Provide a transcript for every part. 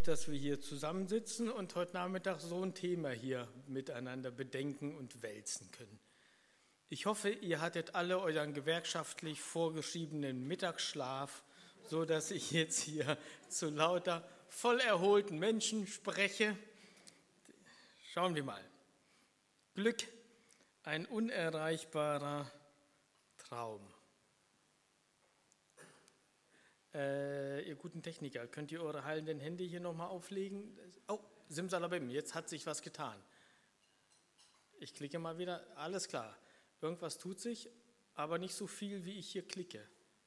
dass wir hier zusammensitzen und heute Nachmittag so ein Thema hier miteinander bedenken und wälzen können. Ich hoffe, ihr hattet alle euren gewerkschaftlich vorgeschriebenen Mittagsschlaf, so dass ich jetzt hier zu lauter voll erholten Menschen spreche. Schauen wir mal. Glück, ein unerreichbarer Traum. Ihr guten Techniker, könnt ihr eure heilenden Hände hier nochmal auflegen? Oh, Simsalabim, jetzt hat sich was getan. Ich klicke mal wieder, alles klar. Irgendwas tut sich, aber nicht so viel, wie ich hier klicke.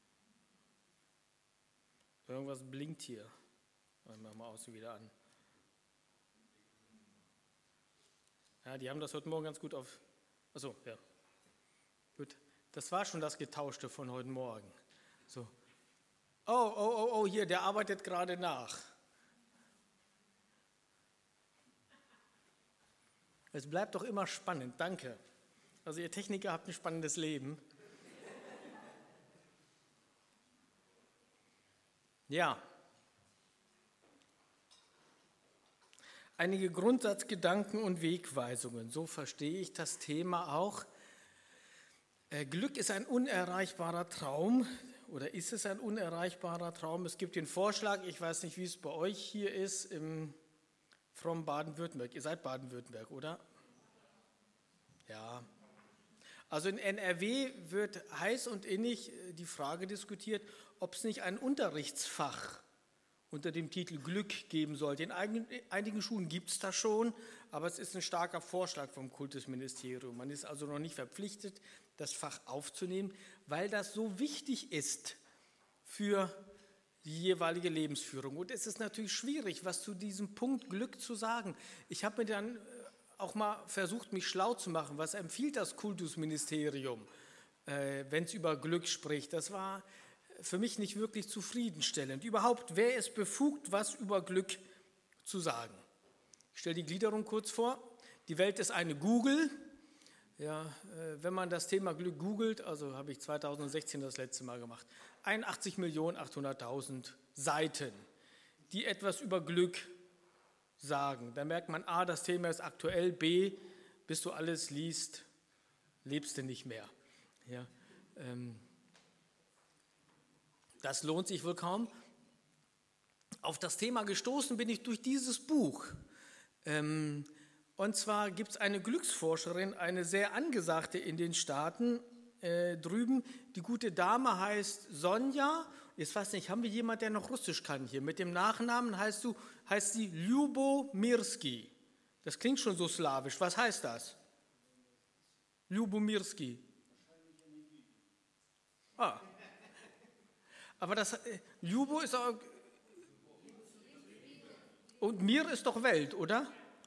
Irgendwas blinkt hier. Ich mache mal aus wieder an. Ja, die haben das heute Morgen ganz gut auf... Achso, ja. Gut, das war schon das Getauschte von heute Morgen. So. Oh, hier, der arbeitet gerade nach. Es bleibt doch immer spannend, danke. Also ihr Techniker habt ein spannendes Leben. Ja. Einige Grundsatzgedanken und Wegweisungen, so verstehe ich das Thema auch. Glück ist ein unerreichbarer Traum. Oder ist es ein unerreichbarer Traum? Es gibt den Vorschlag, ich weiß nicht, wie es bei euch hier ist, from Baden-Württemberg. Ihr seid Baden-Württemberg, oder? Ja. Also in NRW wird heiß und innig die Frage diskutiert, ob es nicht ein Unterrichtsfach unter dem Titel Glück geben sollte. In einigen Schulen gibt es das schon, aber es ist ein starker Vorschlag vom Kultusministerium. Man ist also noch nicht verpflichtet, das Fach aufzunehmen, weil das so wichtig ist für die jeweilige Lebensführung. Und es ist natürlich schwierig, was zu diesem Punkt Glück zu sagen. Ich habe mir dann auch mal versucht, mich schlau zu machen. Was empfiehlt das Kultusministerium, wenn es über Glück spricht? Das war für mich nicht wirklich zufriedenstellend. Überhaupt, wer ist befugt, was über Glück zu sagen? Ich stelle die Gliederung kurz vor. Die Welt ist eine Google. Ja, wenn man das Thema Glück googelt, also habe ich 2016 das letzte Mal gemacht, 81.800.000 Seiten, die etwas über Glück sagen. Da merkt man, A, das Thema ist aktuell, B, bis du alles liest, lebst du nicht mehr. Ja, das lohnt sich wohl kaum. Auf das Thema gestoßen bin ich durch dieses Buch. Und zwar gibt es eine Glücksforscherin, eine sehr angesagte in den Staaten drüben. Die gute Dame heißt Sonja. Jetzt weiß nicht, haben wir jemanden, der noch Russisch kann hier? Mit dem Nachnamen heißt sie Lyubomirsky. Das klingt schon so slawisch. Was heißt das? Lyubomirsky. Ah. Aber das Lyubo ist auch... Und Mir ist doch Welt, oder?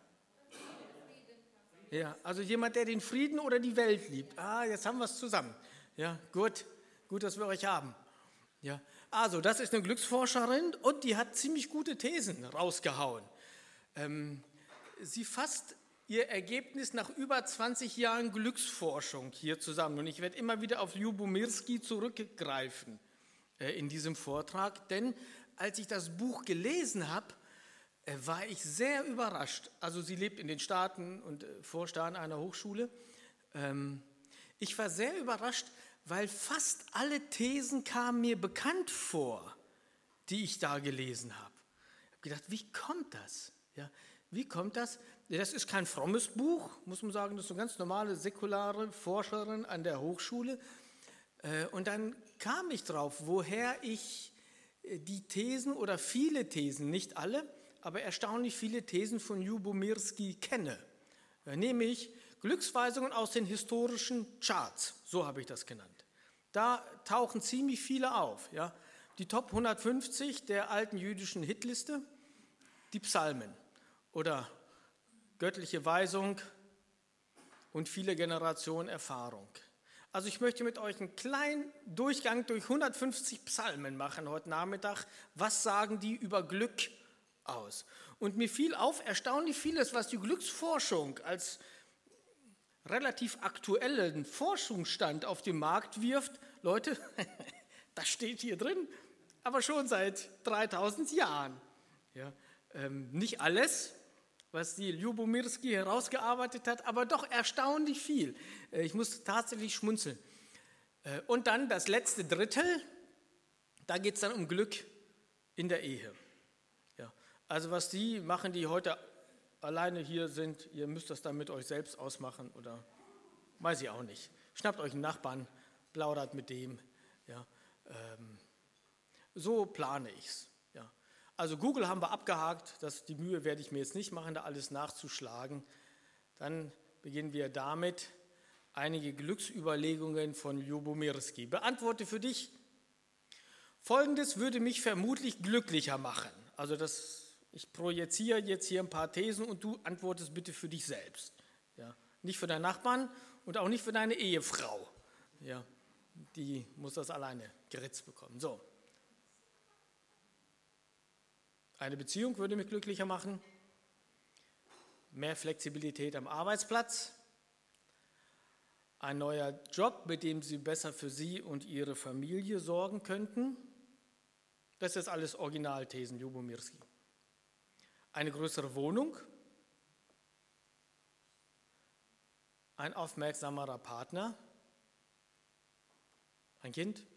Ja, also jemand, der den Frieden oder die Welt liebt. Ah, jetzt haben wir es zusammen. Ja, gut, dass wir euch haben. Ja, also das ist eine Glücksforscherin und die hat ziemlich gute Thesen rausgehauen. Sie fasst ihr Ergebnis nach über 20 Jahren Glücksforschung hier zusammen. Und ich werde immer wieder auf Lyubomirsky zurückgreifen in diesem Vortrag, denn als ich das Buch gelesen habe, war ich sehr überrascht. Also sie lebt in den Staaten und Vorstand einer Hochschule. Ich war sehr überrascht, weil fast alle Thesen kamen mir bekannt vor, die ich da gelesen habe. Ich habe gedacht, wie kommt das? Ja, wie kommt das? Das ist kein frommes Buch, muss man sagen. Das ist eine ganz normale, säkulare Forscherin an der Hochschule. Und dann kam ich drauf, woher ich die Thesen oder viele Thesen, nicht alle, aber erstaunlich viele Thesen von Lyubomirsky kenne. Nämlich Glücksweisungen aus den historischen Charts, so habe ich das genannt. Da tauchen ziemlich viele auf. Ja. Die Top 150 der alten jüdischen Hitliste, die Psalmen oder göttliche Weisung und viele Generationen Erfahrung. Also ich möchte mit euch einen kleinen Durchgang durch 150 Psalmen machen heute Nachmittag. Was sagen die über Glück aus? Und mir fiel auf, erstaunlich vieles, was die Glücksforschung als relativ aktuellen Forschungsstand auf den Markt wirft. Leute, das steht hier drin, aber schon seit 3000 Jahren. Ja, Nicht alles, was die Lyubomirsky herausgearbeitet hat, aber doch erstaunlich viel. Ich muss tatsächlich schmunzeln. Und dann das letzte Drittel, da geht es dann um Glück in der Ehe. Ja, also was die machen, die heute alleine hier sind, ihr müsst das dann mit euch selbst ausmachen oder weiß ich auch nicht. Schnappt euch einen Nachbarn, plaudert mit dem. Ja, so plane ich es. Ja. Also Google haben wir abgehakt, die Mühe werde ich mir jetzt nicht machen, da alles nachzuschlagen. Dann beginnen wir damit einige Glücksüberlegungen von Lyubomirsky. Beantworte für dich: Folgendes würde mich vermutlich glücklicher machen. Also ich projiziere jetzt hier ein paar Thesen und du antwortest bitte für dich selbst. Ja. Nicht für deinen Nachbarn und auch nicht für deine Ehefrau. Ja. Die muss das alleine geritzt bekommen. So. Eine Beziehung würde mich glücklicher machen. Mehr Flexibilität am Arbeitsplatz. Ein neuer Job, mit dem Sie besser für Sie und Ihre Familie sorgen könnten. Das ist alles Originalthesen Lyubomirsky. Eine größere Wohnung. Ein aufmerksamerer Partner. Ein Kind.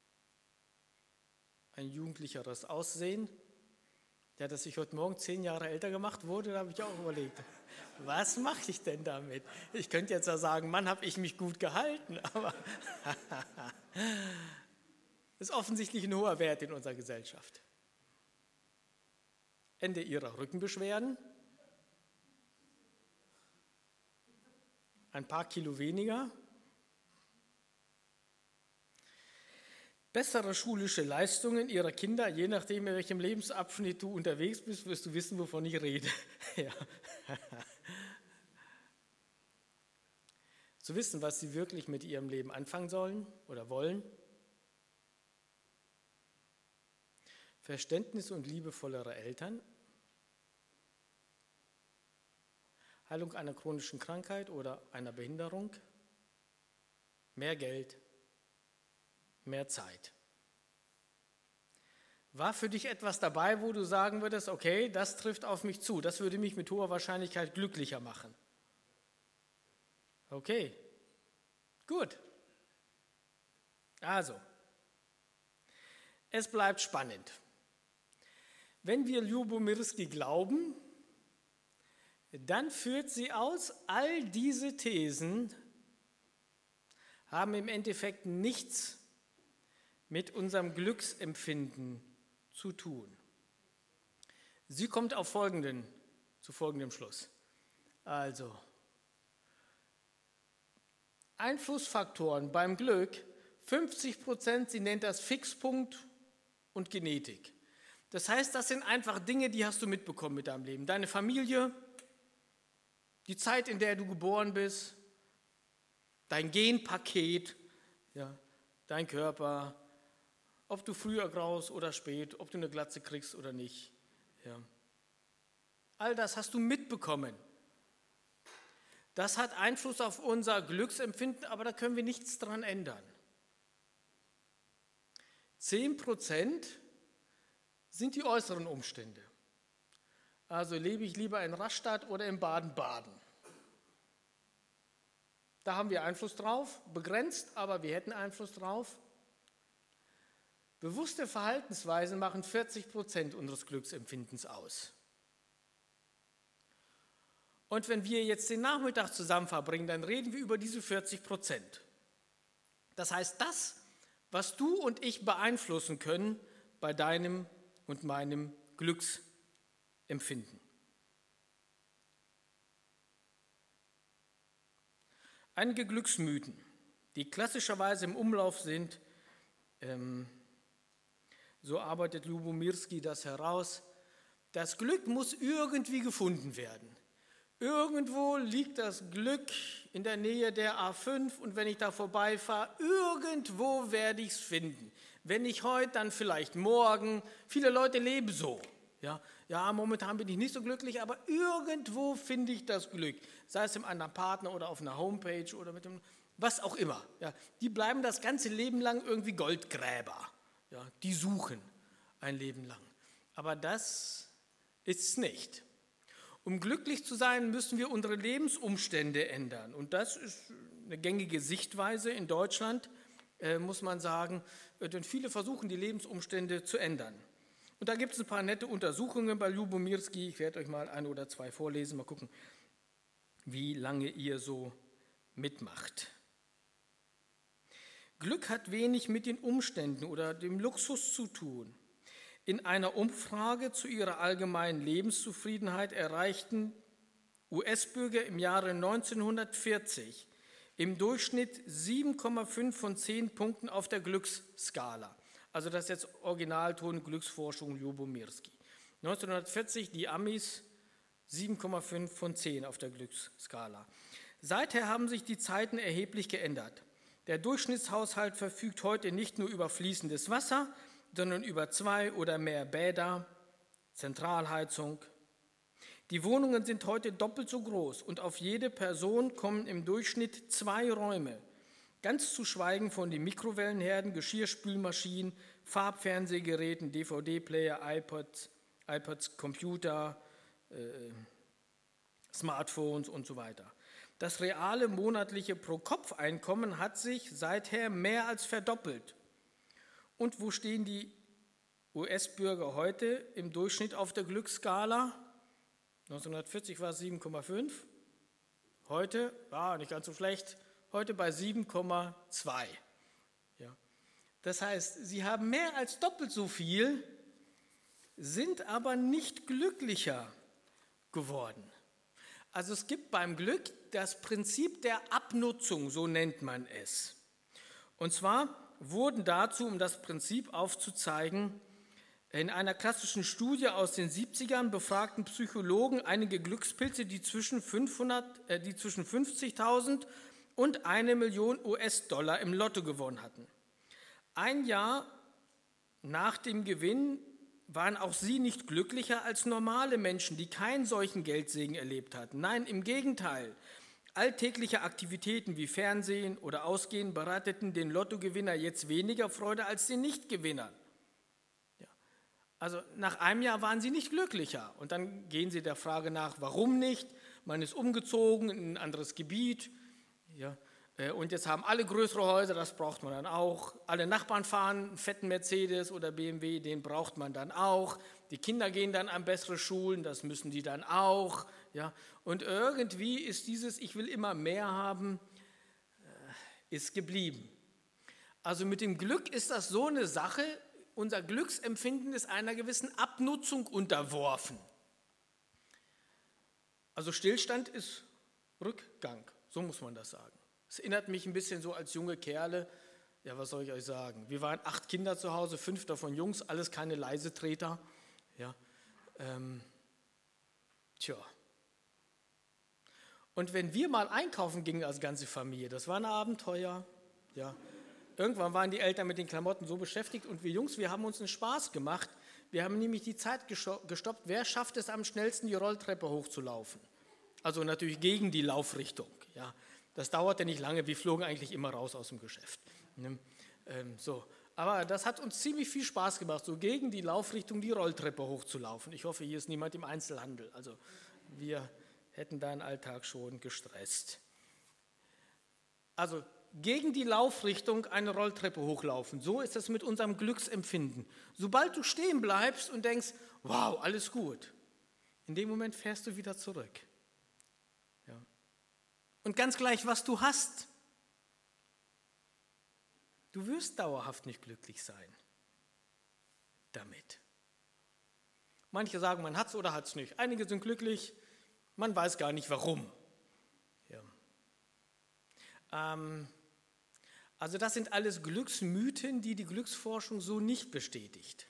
Ein jugendlicheres Aussehen. Ja, dass ich heute Morgen 10 Jahre älter gemacht wurde, da habe ich auch überlegt, was mache ich denn damit? Ich könnte jetzt ja sagen, Mann, habe ich mich gut gehalten, aber das ist offensichtlich ein hoher Wert in unserer Gesellschaft. Ende Ihrer Rückenbeschwerden, ein paar Kilo weniger, bessere schulische Leistungen Ihrer Kinder, je nachdem, in welchem Lebensabschnitt du unterwegs bist, wirst du wissen, wovon ich rede. Ja. Zu wissen, was sie wirklich mit ihrem Leben anfangen sollen oder wollen. Verständnis und liebevollere Eltern. Heilung einer chronischen Krankheit oder einer Behinderung. Mehr Geld. Mehr Zeit. War für dich etwas dabei, wo du sagen würdest, okay, das trifft auf mich zu, das würde mich mit hoher Wahrscheinlichkeit glücklicher machen? Okay, gut. Also, es bleibt spannend. Wenn wir Lyubomirsky glauben, dann führt sie aus, all diese Thesen haben im Endeffekt nichts mit unserem Glücksempfinden zu tun. Sie kommt auf zu folgendem Schluss. Also, Einflussfaktoren beim Glück, 50%, sie nennt das Fixpunkt und Genetik. Das heißt, das sind einfach Dinge, die hast du mitbekommen mit deinem Leben. Deine Familie, die Zeit, in der du geboren bist, dein Genpaket, ja, dein Körper, ob du früher graust oder spät, ob du eine Glatze kriegst oder nicht. Ja. All das hast du mitbekommen. Das hat Einfluss auf unser Glücksempfinden, aber da können wir nichts dran ändern. 10% sind die äußeren Umstände. Also lebe ich lieber in Rastatt oder in Baden-Baden. Da haben wir Einfluss drauf, begrenzt, aber wir hätten Einfluss drauf. Bewusste Verhaltensweisen machen 40% unseres Glücksempfindens aus. Und wenn wir jetzt den Nachmittag zusammen verbringen, dann reden wir über diese 40%. Das heißt, das, was du und ich beeinflussen können bei deinem und meinem Glücksempfinden. Einige Glücksmythen, die klassischerweise im Umlauf sind, so arbeitet Lyubomirsky das heraus. Das Glück muss irgendwie gefunden werden. Irgendwo liegt das Glück in der Nähe der A5 und wenn ich da vorbeifahre, irgendwo werde ich es finden. Wenn nicht heute, dann vielleicht morgen. Viele Leute leben so. Ja, momentan bin ich nicht so glücklich, aber irgendwo finde ich das Glück. Sei es mit einem Partner oder auf einer Homepage oder mit dem, was auch immer. Ja, die bleiben das ganze Leben lang irgendwie Goldgräber. Ja, die suchen ein Leben lang. Aber das ist es nicht. Um glücklich zu sein, müssen wir unsere Lebensumstände ändern. Und das ist eine gängige Sichtweise in Deutschland, muss man sagen, denn viele versuchen, die Lebensumstände zu ändern. Und da gibt es ein paar nette Untersuchungen bei Lubomirski. Ich werde euch mal 1 oder 2 vorlesen, mal gucken, wie lange ihr so mitmacht. Glück hat wenig mit den Umständen oder dem Luxus zu tun. In einer Umfrage zu ihrer allgemeinen Lebenszufriedenheit erreichten US-Bürger im Jahre 1940 im Durchschnitt 7,5 von 10 Punkten auf der Glücksskala. Also das ist jetzt Originalton Glücksforschung Lubomirski. 1940 die Amis 7,5 von 10 auf der Glücksskala. Seither haben sich die Zeiten erheblich geändert. Der Durchschnittshaushalt verfügt heute nicht nur über fließendes Wasser, sondern über 2 oder mehr Bäder, Zentralheizung. Die Wohnungen sind heute doppelt so groß und auf jede Person kommen im Durchschnitt 2 Räume. Ganz zu schweigen von den Mikrowellenherden, Geschirrspülmaschinen, Farbfernsehgeräten, DVD-Player, iPods, Computer, Smartphones und so weiter. Das reale monatliche Pro-Kopf-Einkommen hat sich seither mehr als verdoppelt. Und wo stehen die US-Bürger heute im Durchschnitt auf der Glücksskala? 1940 war es 7,5. Heute, nicht ganz so schlecht, heute bei 7,2. Ja. Das heißt, sie haben mehr als doppelt so viel, sind aber nicht glücklicher geworden. Also es gibt beim Glück das Prinzip der Abnutzung, so nennt man es. Und zwar wurden dazu, um das Prinzip aufzuzeigen, in einer klassischen Studie aus den 70ern befragten Psychologen einige Glückspilze, die zwischen 50.000 und 1 Million US-Dollar im Lotto gewonnen hatten. Ein Jahr nach dem Gewinn waren auch sie nicht glücklicher als normale Menschen, die keinen solchen Geldsegen erlebt hatten. Nein, im Gegenteil. Alltägliche Aktivitäten wie Fernsehen oder Ausgehen bereiteten den Lottogewinner jetzt weniger Freude als den Nichtgewinner. Ja. Also nach einem Jahr waren sie nicht glücklicher. Und dann gehen sie der Frage nach, warum nicht? Man ist umgezogen in ein anderes Gebiet. Ja. Und jetzt haben alle größere Häuser, das braucht man dann auch. Alle Nachbarn fahren einen fetten Mercedes oder BMW, den braucht man dann auch. Die Kinder gehen dann an bessere Schulen, das müssen die dann auch. Ja. Und irgendwie ist dieses Ich will immer mehr haben, ist geblieben. Also mit dem Glück ist das so eine Sache, unser Glücksempfinden ist einer gewissen Abnutzung unterworfen. Also Stillstand ist Rückgang, so muss man das sagen. Es erinnert mich ein bisschen so als junge Kerle, ja, was soll ich euch sagen? Wir waren 8 Kinder zu Hause, 5 davon Jungs, alles keine Leisetreter. Ja, Und wenn wir mal einkaufen gingen als ganze Familie, das war ein Abenteuer. Ja. Irgendwann waren die Eltern mit den Klamotten so beschäftigt und wir Jungs, wir haben uns einen Spaß gemacht. Wir haben nämlich die Zeit gestoppt, wer schafft es am schnellsten, die Rolltreppe hochzulaufen. Also natürlich gegen die Laufrichtung, ja. Das dauerte nicht lange, wir flogen eigentlich immer raus aus dem Geschäft. Aber das hat uns ziemlich viel Spaß gemacht, so gegen die Laufrichtung die Rolltreppe hochzulaufen. Ich hoffe, hier ist niemand im Einzelhandel. Also wir hätten da einen Alltag schon gestresst. Also gegen die Laufrichtung eine Rolltreppe hochlaufen, so ist das mit unserem Glücksempfinden. Sobald du stehen bleibst und denkst, wow, alles gut, in dem Moment fährst du wieder zurück. Und ganz gleich, was du hast, du wirst dauerhaft nicht glücklich sein damit. Manche sagen, man hat es oder hat es nicht. Einige sind glücklich, man weiß gar nicht warum. Ja. Also das sind alles Glücksmythen, die die Glücksforschung so nicht bestätigt.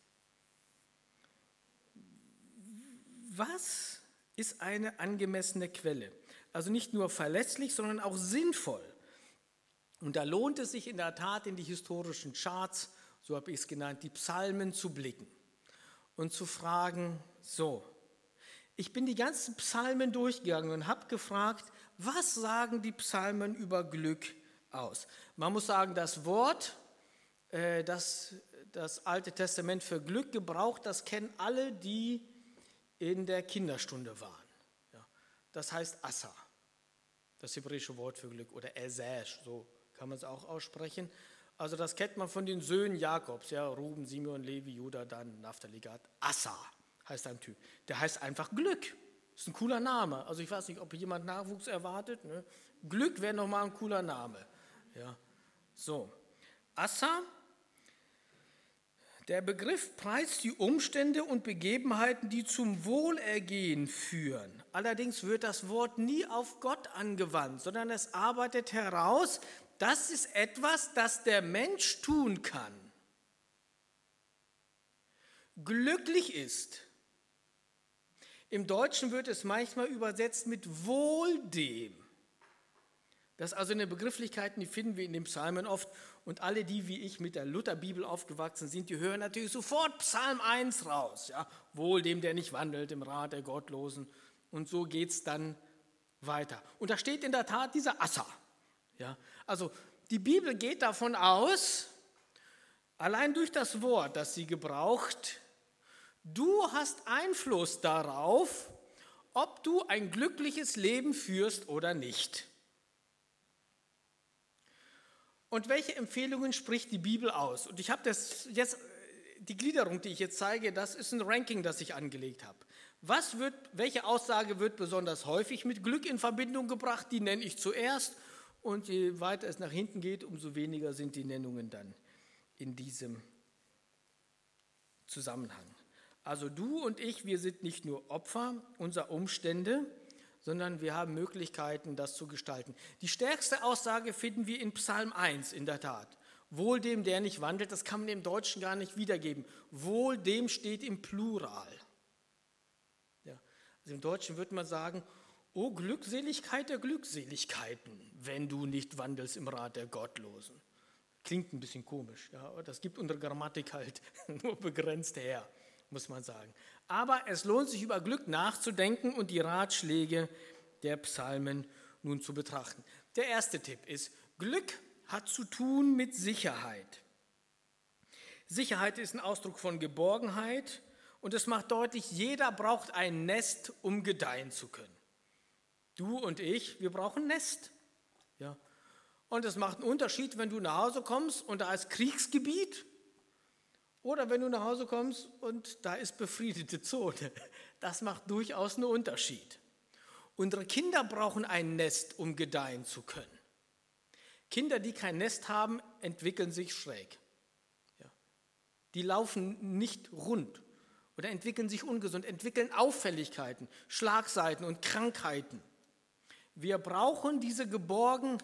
Was ist eine angemessene Quelle? Also nicht nur verlässlich, sondern auch sinnvoll. Und da lohnt es sich in der Tat, in die historischen Charts, so habe ich es genannt, die Psalmen zu blicken und zu fragen, ich bin die ganzen Psalmen durchgegangen und habe gefragt, was sagen die Psalmen über Glück aus? Man muss sagen, das Wort, das Alte Testament für Glück gebraucht, das kennen alle, die in der Kinderstunde waren. Ja, das heißt Assa, das hebräische Wort für Glück, oder Ezesh, so kann man es auch aussprechen. Also das kennt man von den Söhnen Jakobs, ja, Ruben, Simeon, Levi, Judah, Dan, Naphtali, Gad. Assa heißt ein Typ. Der heißt einfach Glück. Ist ein cooler Name. Also ich weiß nicht, ob jemand Nachwuchs erwartet. Ne? Glück wäre nochmal ein cooler Name. Ja. So, Assa. Der Begriff preist die Umstände und Begebenheiten, die zum Wohlergehen führen. Allerdings wird das Wort nie auf Gott angewandt, sondern es arbeitet heraus, das ist etwas, das der Mensch tun kann. Glücklich ist. Im Deutschen wird es manchmal übersetzt mit wohl dem. Das ist also eine Begrifflichkeit, die finden wir in den Psalmen oft. Und alle, die wie ich mit der Lutherbibel aufgewachsen sind, die hören natürlich sofort Psalm 1 raus. Ja? Wohl dem, der nicht wandelt im Rat der Gottlosen. Und so geht es dann weiter. Und da steht in der Tat dieser Assa. Ja? Also die Bibel geht davon aus, allein durch das Wort, das sie gebraucht, du hast Einfluss darauf, ob du ein glückliches Leben führst oder nicht. Und welche Empfehlungen spricht die Bibel aus? Und ich habe das jetzt, die Gliederung, die ich jetzt zeige, das ist ein Ranking, das ich angelegt habe. Welche Aussage wird besonders häufig mit Glück in Verbindung gebracht? Die nenne ich zuerst. Und je weiter es nach hinten geht, umso weniger sind die Nennungen dann in diesem Zusammenhang. Also du und ich, wir sind nicht nur Opfer unserer Umstände, sondern wir haben Möglichkeiten, das zu gestalten. Die stärkste Aussage finden wir in Psalm 1 in der Tat. Wohl dem, der nicht wandelt, das kann man im Deutschen gar nicht wiedergeben. Wohl dem steht im Plural. Ja, also im Deutschen würde man sagen, o Glückseligkeit der Glückseligkeiten, wenn du nicht wandelst im Rat der Gottlosen. Klingt ein bisschen komisch, ja, aber das gibt unsere Grammatik halt nur begrenzt her, muss man sagen. Aber es lohnt sich, über Glück nachzudenken und die Ratschläge der Psalmen nun zu betrachten. Der erste Tipp ist, Glück hat zu tun mit Sicherheit. Sicherheit ist ein Ausdruck von Geborgenheit und es macht deutlich, jeder braucht ein Nest, um gedeihen zu können. Du und ich, wir brauchen ein Nest. Ja. Und es macht einen Unterschied, wenn du nach Hause kommst und da ist Kriegsgebiet oder wenn du nach Hause kommst und da ist befriedete Zone. Das macht durchaus einen Unterschied. Unsere Kinder brauchen ein Nest, um gedeihen zu können. Kinder, die kein Nest haben, entwickeln sich schräg. Ja. Die laufen nicht rund oder entwickeln sich ungesund, entwickeln Auffälligkeiten, Schlagseiten und Krankheiten. Wir brauchen diese Geborgenheit.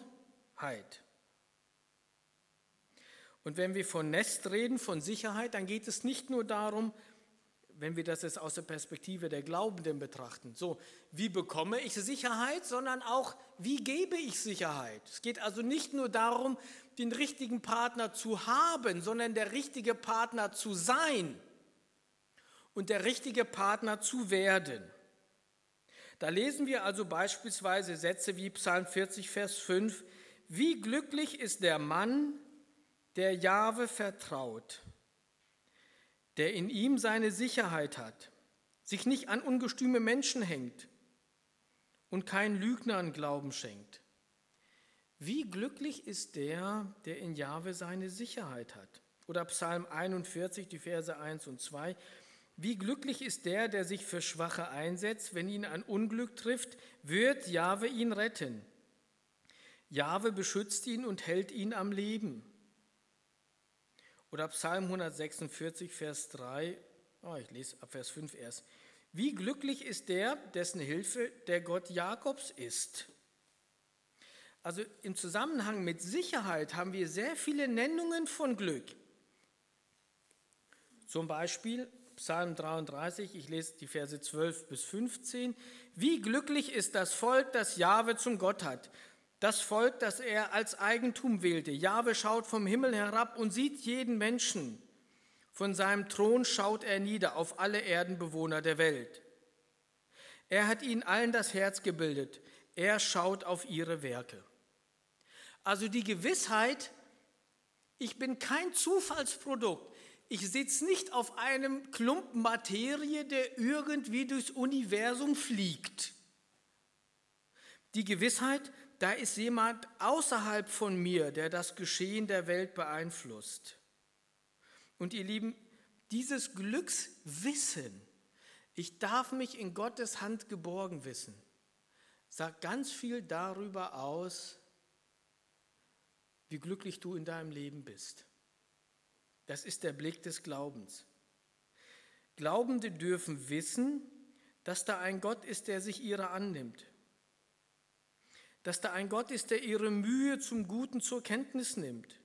Und wenn wir von Nest reden, von Sicherheit, dann geht es nicht nur darum, wenn wir das jetzt aus der Perspektive der Glaubenden betrachten, so, wie bekomme ich Sicherheit, sondern auch, wie gebe ich Sicherheit? Es geht also nicht nur darum, den richtigen Partner zu haben, sondern der richtige Partner zu sein und der richtige Partner zu werden. Da lesen wir also beispielsweise Sätze wie Psalm 40, Vers 5, wie glücklich ist der Mann, der Jahwe vertraut, der in ihm seine Sicherheit hat, sich nicht an ungestüme Menschen hängt und keinen Lügnern Glauben schenkt. Wie glücklich ist der, der in Jahwe seine Sicherheit hat? Oder Psalm 41, die Verse 1 und 2. Wie glücklich ist der, der sich für Schwache einsetzt, wenn ihn ein Unglück trifft, wird Jahwe ihn retten. Jahwe beschützt ihn und hält ihn am Leben. Oder Psalm 146, Vers 3, ich lese ab Vers 5 erst. Wie glücklich ist der, dessen Hilfe der Gott Jakobs ist. Also im Zusammenhang mit Sicherheit haben wir sehr viele Nennungen von Glück. Zum Beispiel Psalm 33, ich lese die Verse 12 bis 15. Wie glücklich ist das Volk, das Jahwe zum Gott hat. Das Volk, das er als Eigentum wählte. Jahwe schaut vom Himmel herab und sieht jeden Menschen. Von seinem Thron schaut er nieder auf alle Erdenbewohner der Welt. Er hat ihnen allen das Herz gebildet. Er schaut auf ihre Werke. Also die Gewissheit, ich bin kein Zufallsprodukt. ich sitze nicht auf einem Klumpen Materie, der irgendwie durchs Universum fliegt. Die Gewissheit, da ist jemand außerhalb von mir, der das Geschehen der Welt beeinflusst. Und ihr Lieben, dieses Glückswissen, ich darf mich in Gottes Hand geborgen wissen, sagt ganz viel darüber aus, wie glücklich du in deinem Leben bist. Das ist der Blick des Glaubens. Glaubende dürfen wissen, dass da ein Gott ist, der sich ihrer annimmt. Dass da ein Gott ist, der ihre Mühe zum Guten zur Kenntnis nimmt.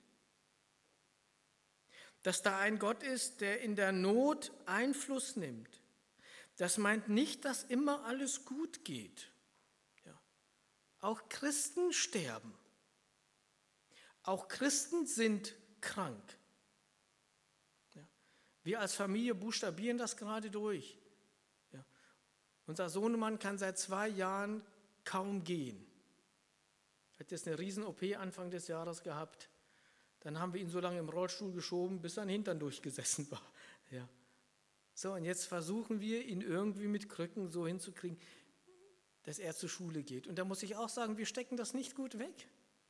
Dass da ein Gott ist, der in der Not Einfluss nimmt. Das meint nicht, dass immer alles gut geht. Ja. Auch Christen sterben. Auch Christen sind krank. Ja. Wir als Familie buchstabieren das gerade durch. Ja. Unser Sohnemann kann seit 2 Jahren kaum gehen. Er hat jetzt eine Riesen-OP Anfang des Jahres gehabt. Dann haben wir ihn so lange im Rollstuhl geschoben, bis sein Hintern durchgesessen war. Ja. So, und jetzt versuchen wir, ihn irgendwie mit Krücken so hinzukriegen, dass er zur Schule geht. Und da muss ich auch sagen, wir stecken das nicht gut weg.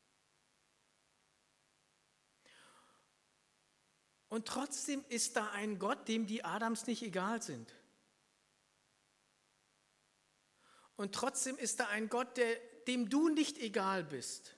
Und trotzdem ist da ein Gott, dem die Adams nicht egal sind. Und trotzdem ist da ein Gott, dem du nicht egal bist.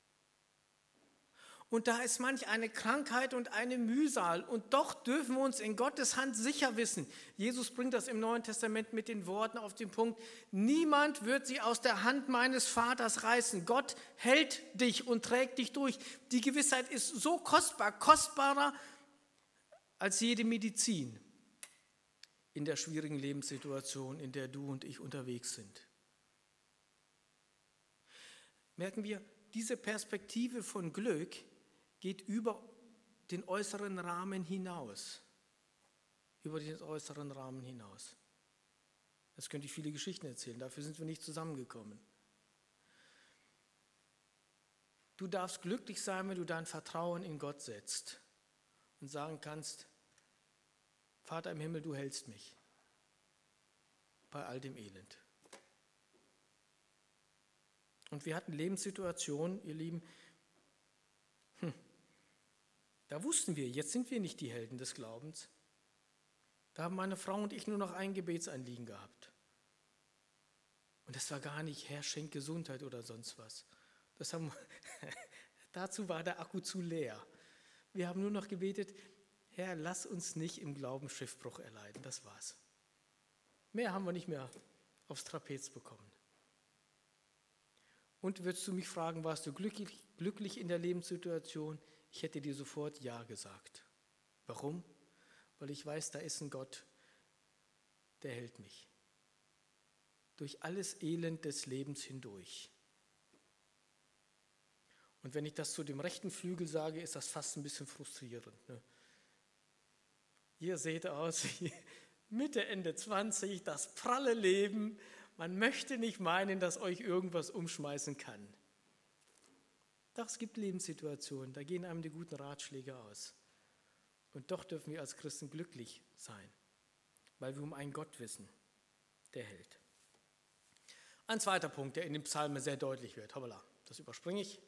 Und da ist manch eine Krankheit und eine Mühsal. Und doch dürfen wir uns in Gottes Hand sicher wissen. Jesus bringt das im Neuen Testament mit den Worten auf den Punkt: Niemand wird sie aus der Hand meines Vaters reißen. Gott hält dich und trägt dich durch. Die Gewissheit ist so kostbar, kostbarer als jede Medizin in der schwierigen Lebenssituation, in der du und ich unterwegs sind. Merken wir, diese Perspektive von Glück geht über den äußeren Rahmen hinaus. Über den äußeren Rahmen hinaus. Das könnte ich viele Geschichten erzählen, dafür sind wir nicht zusammengekommen. Du darfst glücklich sein, wenn du dein Vertrauen in Gott setzt und sagen kannst: Vater im Himmel, du hältst mich bei all dem Elend. Und wir hatten Lebenssituationen, ihr Lieben, da wussten wir, jetzt sind wir nicht die Helden des Glaubens. Da haben meine Frau und ich nur noch ein Gebetsanliegen gehabt. Und das war gar nicht: Herr, schenk Gesundheit oder sonst was. Dazu war der Akku zu leer. Wir haben nur noch gebetet: Herr, lass uns nicht im Glauben Schiffbruch erleiden. Das war's. Mehr haben wir nicht mehr aufs Trapez bekommen. Und würdest du mich fragen, warst du glücklich in der Lebenssituation? Ich hätte dir sofort Ja gesagt. Warum? Weil ich weiß, da ist ein Gott, der hält mich. Durch alles Elend des Lebens hindurch. Und wenn ich das zu dem rechten Flügel sage, ist das fast ein bisschen frustrierend. Ne? Ihr seht aus wie Mitte, Ende 20, das pralle Leben. Man möchte nicht meinen, dass euch irgendwas umschmeißen kann. Doch es gibt Lebenssituationen, da gehen einem die guten Ratschläge aus. Und doch dürfen wir als Christen glücklich sein, weil wir um einen Gott wissen, der hält. Ein zweiter Punkt, der in dem Psalm sehr deutlich wird. Hoppala, das überspringe ich.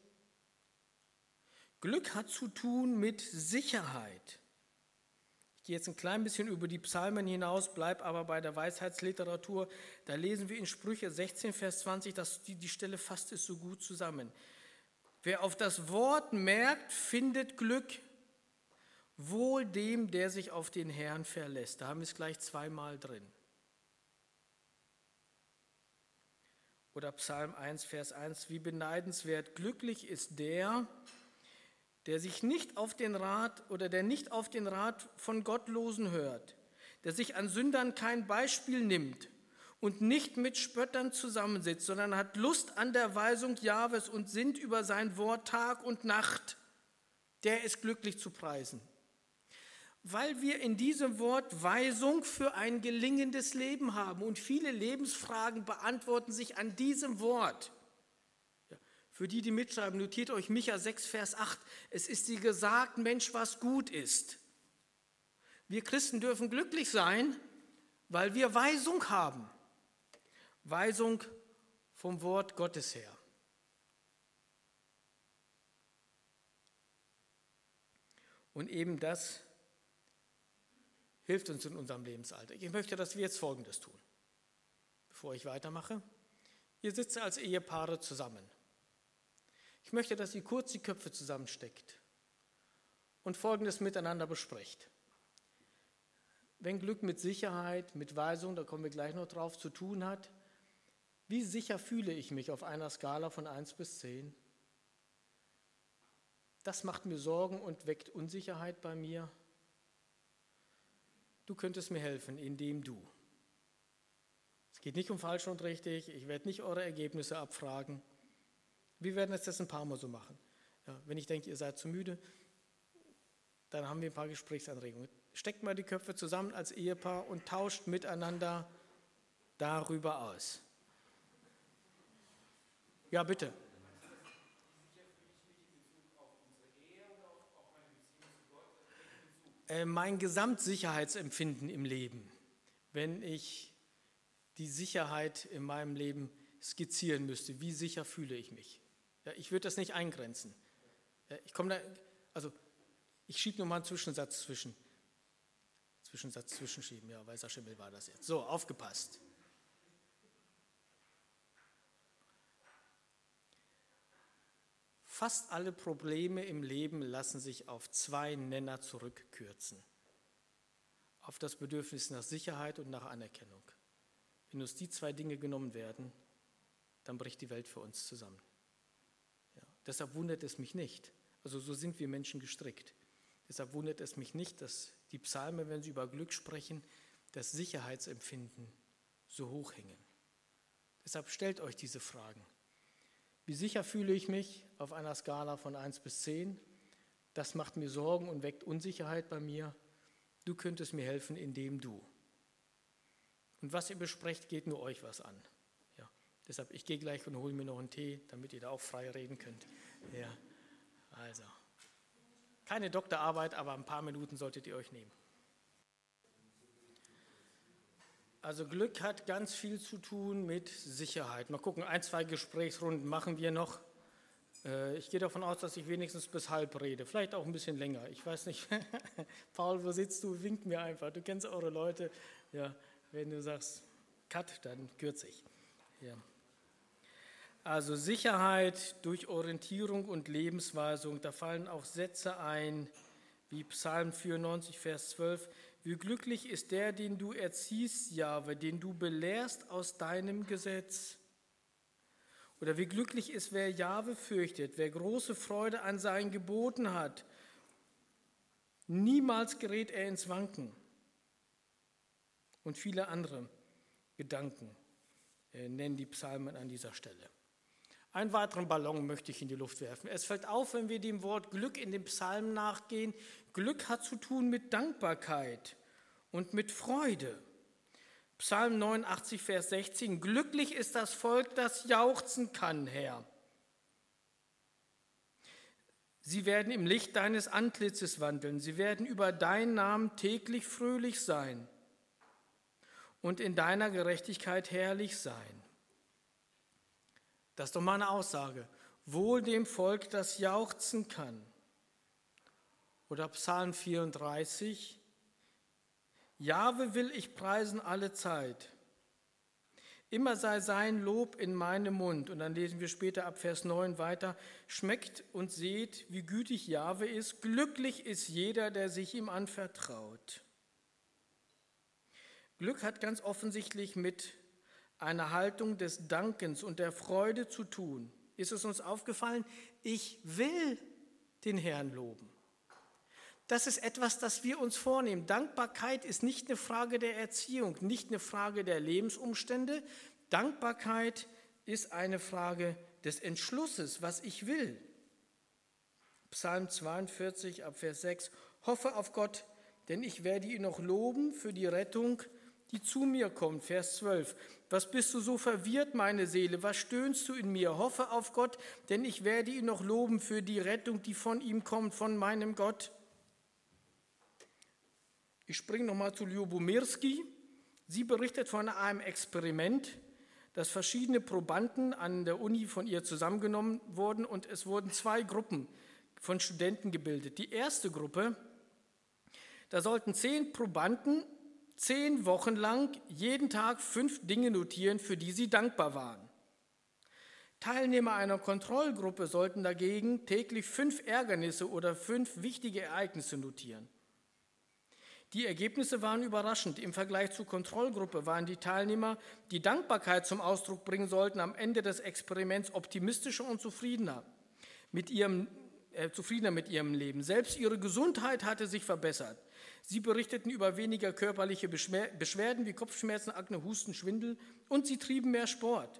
Glück hat zu tun mit Sicherheit. Ich gehe jetzt ein klein bisschen über die Psalmen hinaus, bleibe aber bei der Weisheitsliteratur. Da lesen wir in Sprüche 16, Vers 20, die Stelle fasst es so gut zusammen. Wer auf das Wort merkt, findet Glück, wohl dem, der sich auf den Herrn verlässt. Da haben wir es gleich 2-mal drin. Oder Psalm 1, Vers 1, wie beneidenswert glücklich ist der sich nicht auf den Rat oder der nicht auf den Rat von Gottlosen hört, der sich an Sündern kein Beispiel nimmt und nicht mit Spöttern zusammensitzt, sondern hat Lust an der Weisung Jahwes und sinnt über sein Wort Tag und Nacht, der ist glücklich zu preisen. Weil wir in diesem Wort Weisung für ein gelingendes Leben haben und viele Lebensfragen beantworten sich an diesem Wort. Für die mitschreiben, notiert euch Micha 6, Vers 8. Es ist dir gesagt, Mensch, was gut ist. Wir Christen dürfen glücklich sein, weil wir Weisung haben. Weisung vom Wort Gottes her. Und eben das hilft uns in unserem Lebensalltag. Ich möchte, dass wir jetzt Folgendes tun, bevor ich weitermache. Ihr sitzt als Ehepaare zusammen. Ich möchte, dass ihr kurz die Köpfe zusammensteckt und Folgendes miteinander besprecht. Wenn Glück mit Sicherheit, mit Weisung, da kommen wir gleich noch drauf, zu tun hat, wie sicher fühle ich mich auf einer Skala von 1 bis 10? Das macht mir Sorgen und weckt Unsicherheit bei mir. Du könntest mir helfen, indem du. Es geht nicht um falsch und richtig, ich werde nicht eure Ergebnisse abfragen. Wir werden jetzt das ein paar Mal so machen. Ja, wenn ich denke, ihr seid zu müde, dann haben wir ein paar Gesprächsanregungen. Steckt mal die Köpfe zusammen als Ehepaar und tauscht miteinander darüber aus. Ja, bitte. Mein Gesamtsicherheitsempfinden im Leben, wenn ich die Sicherheit in meinem Leben skizzieren müsste, wie sicher fühle ich mich? Ja, ich würde das nicht eingrenzen. Ja, ich schiebe nur mal einen Zwischensatz zwischenschieben, ja, weißer Schimmel war das jetzt. So, aufgepasst. Fast alle Probleme im Leben lassen sich auf 2 Nenner zurückkürzen. Auf das Bedürfnis nach Sicherheit und nach Anerkennung. Wenn uns die 2 Dinge genommen werden, dann bricht die Welt für uns zusammen. Ja, deshalb wundert es mich nicht, also so sind wir Menschen gestrickt. Deshalb wundert es mich nicht, dass die Psalmen, wenn sie über Glück sprechen, das Sicherheitsempfinden so hoch hängen. Deshalb stellt euch diese Fragen. Wie sicher fühle ich mich auf einer Skala von 1 bis 10? Das macht mir Sorgen und weckt Unsicherheit bei mir. Du könntest mir helfen, indem du. Und was ihr besprecht, geht nur euch was an. Ja, deshalb, ich gehe gleich und hole mir noch einen Tee, damit ihr da auch frei reden könnt. Ja, also, keine Doktorarbeit, aber ein paar Minuten solltet ihr euch nehmen. Also Glück hat ganz viel zu tun mit Sicherheit. Mal gucken, 1, 2 Gesprächsrunden machen wir noch. Ich gehe davon aus, dass ich wenigstens bis halb rede, vielleicht auch ein bisschen länger. Ich weiß nicht, Paul, wo sitzt du? Wink mir einfach. Du kennst eure Leute. Ja, wenn du sagst, Cut, dann kürze ich. Ja. Also Sicherheit durch Orientierung und Lebensweisung, da fallen auch Sätze ein, wie Psalm 94, Vers 12. Wie glücklich ist der, den du erziehst, Jahwe, den du belehrst aus deinem Gesetz. Oder wie glücklich ist, wer Jahwe fürchtet, wer große Freude an seinen Geboten hat. Niemals gerät er ins Wanken. Und viele andere Gedanken nennen die Psalmen an dieser Stelle. Einen weiteren Ballon möchte ich in die Luft werfen. Es fällt auf, wenn wir dem Wort Glück in den Psalmen nachgehen. Glück hat zu tun mit Dankbarkeit und mit Freude. Psalm 89, Vers 16. Glücklich ist das Volk, das jauchzen kann, Herr. Sie werden im Licht deines Antlitzes wandeln. Sie werden über deinen Namen täglich fröhlich sein und in deiner Gerechtigkeit herrlich sein. Das ist doch mal eine Aussage. Wohl dem Volk, das jauchzen kann. Oder Psalm 34. Jahwe will ich preisen alle Zeit. Immer sei sein Lob in meinem Mund. Und dann lesen wir später ab Vers 9 weiter. Schmeckt und seht, wie gütig Jahwe ist. Glücklich ist jeder, der sich ihm anvertraut. Glück hat ganz offensichtlich mit einer Haltung des Dankens und der Freude zu tun. Ist es uns aufgefallen? Ich will den Herrn loben. Das ist etwas, das wir uns vornehmen. Dankbarkeit ist nicht eine Frage der Erziehung, nicht eine Frage der Lebensumstände. Dankbarkeit ist eine Frage des Entschlusses, was ich will. Psalm 42, ab Vers 6. Hoffe auf Gott, denn ich werde ihn noch loben für die Rettung, die zu mir kommt. Vers 12. Was bist du so verwirrt, meine Seele? Was stöhnst du in mir? Hoffe auf Gott, denn ich werde ihn noch loben für die Rettung, die von ihm kommt, von meinem Gott. Ich springe nochmal zu Lyubomirsky. Sie berichtet von einem Experiment, dass verschiedene Probanden an der Uni von ihr zusammengenommen wurden und es wurden 2 Gruppen von Studenten gebildet. Die erste Gruppe, da sollten 10 Probanden 10 Wochen lang jeden Tag 5 Dinge notieren, für die sie dankbar waren. Teilnehmer einer Kontrollgruppe sollten dagegen täglich 5 Ärgernisse oder 5 wichtige Ereignisse notieren. Die Ergebnisse waren überraschend. Im Vergleich zur Kontrollgruppe waren die Teilnehmer, die Dankbarkeit zum Ausdruck bringen sollten, am Ende des Experiments optimistischer und zufriedener mit ihrem Leben. Selbst ihre Gesundheit hatte sich verbessert. Sie berichteten über weniger körperliche Beschwerden wie Kopfschmerzen, Akne, Husten, Schwindel und sie trieben mehr Sport.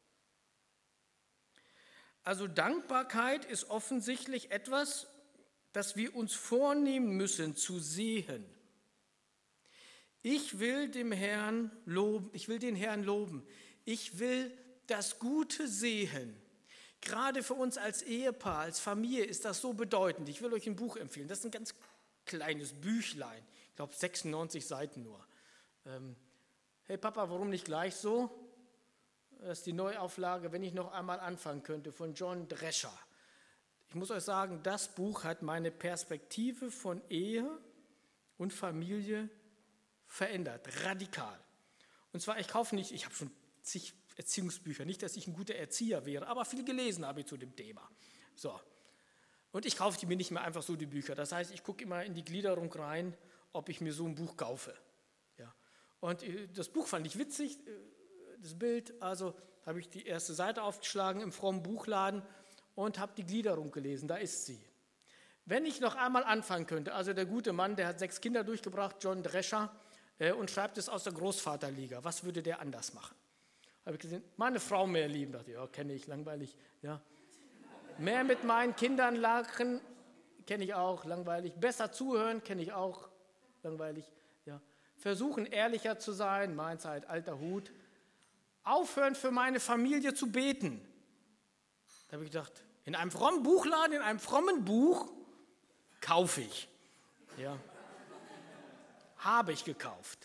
Also Dankbarkeit ist offensichtlich etwas, das wir uns vornehmen müssen zu sehen. Ich will den Herrn loben. Ich will das Gute sehen. Gerade für uns als Ehepaar, als Familie ist das so bedeutend. Ich will euch ein Buch empfehlen. Das ist ein ganz kleines Büchlein. Ich glaube 96 Seiten nur. Hey Papa, warum nicht gleich so? Das ist die Neuauflage, wenn ich noch einmal anfangen könnte, von John Drescher. Ich muss euch sagen, das Buch hat meine Perspektive von Ehe und Familie verändert, radikal. Und zwar, ich habe schon zig Erziehungsbücher, nicht, dass ich ein guter Erzieher wäre, aber viel gelesen habe ich zu dem Thema. So. Und ich kaufe mir nicht mehr einfach so die Bücher. Das heißt, ich gucke immer in die Gliederung rein, ob ich mir so ein Buch kaufe. Ja. Und das Buch fand ich witzig, das Bild, also habe ich die erste Seite aufgeschlagen im frommen Buchladen und habe die Gliederung gelesen, da ist sie. Wenn ich noch einmal anfangen könnte, also der gute Mann, der hat 6 Kinder durchgebracht, John Drescher, und schreibt es aus der Großvaterliga, was würde der anders machen? Habe ich gesehen, meine Frau mehr lieben, dachte ich, ja, kenne ich, langweilig, ja. Mehr mit meinen Kindern lachen, kenne ich auch, langweilig. Besser zuhören, kenne ich auch, langweilig, ja. Versuchen, ehrlicher zu sein, mein Zeit, alter Hut. Aufhören, für meine Familie zu beten. Da habe ich gedacht, in einem frommen Buchladen, in einem frommen Buch, kaufe ich. Ja. Habe ich gekauft.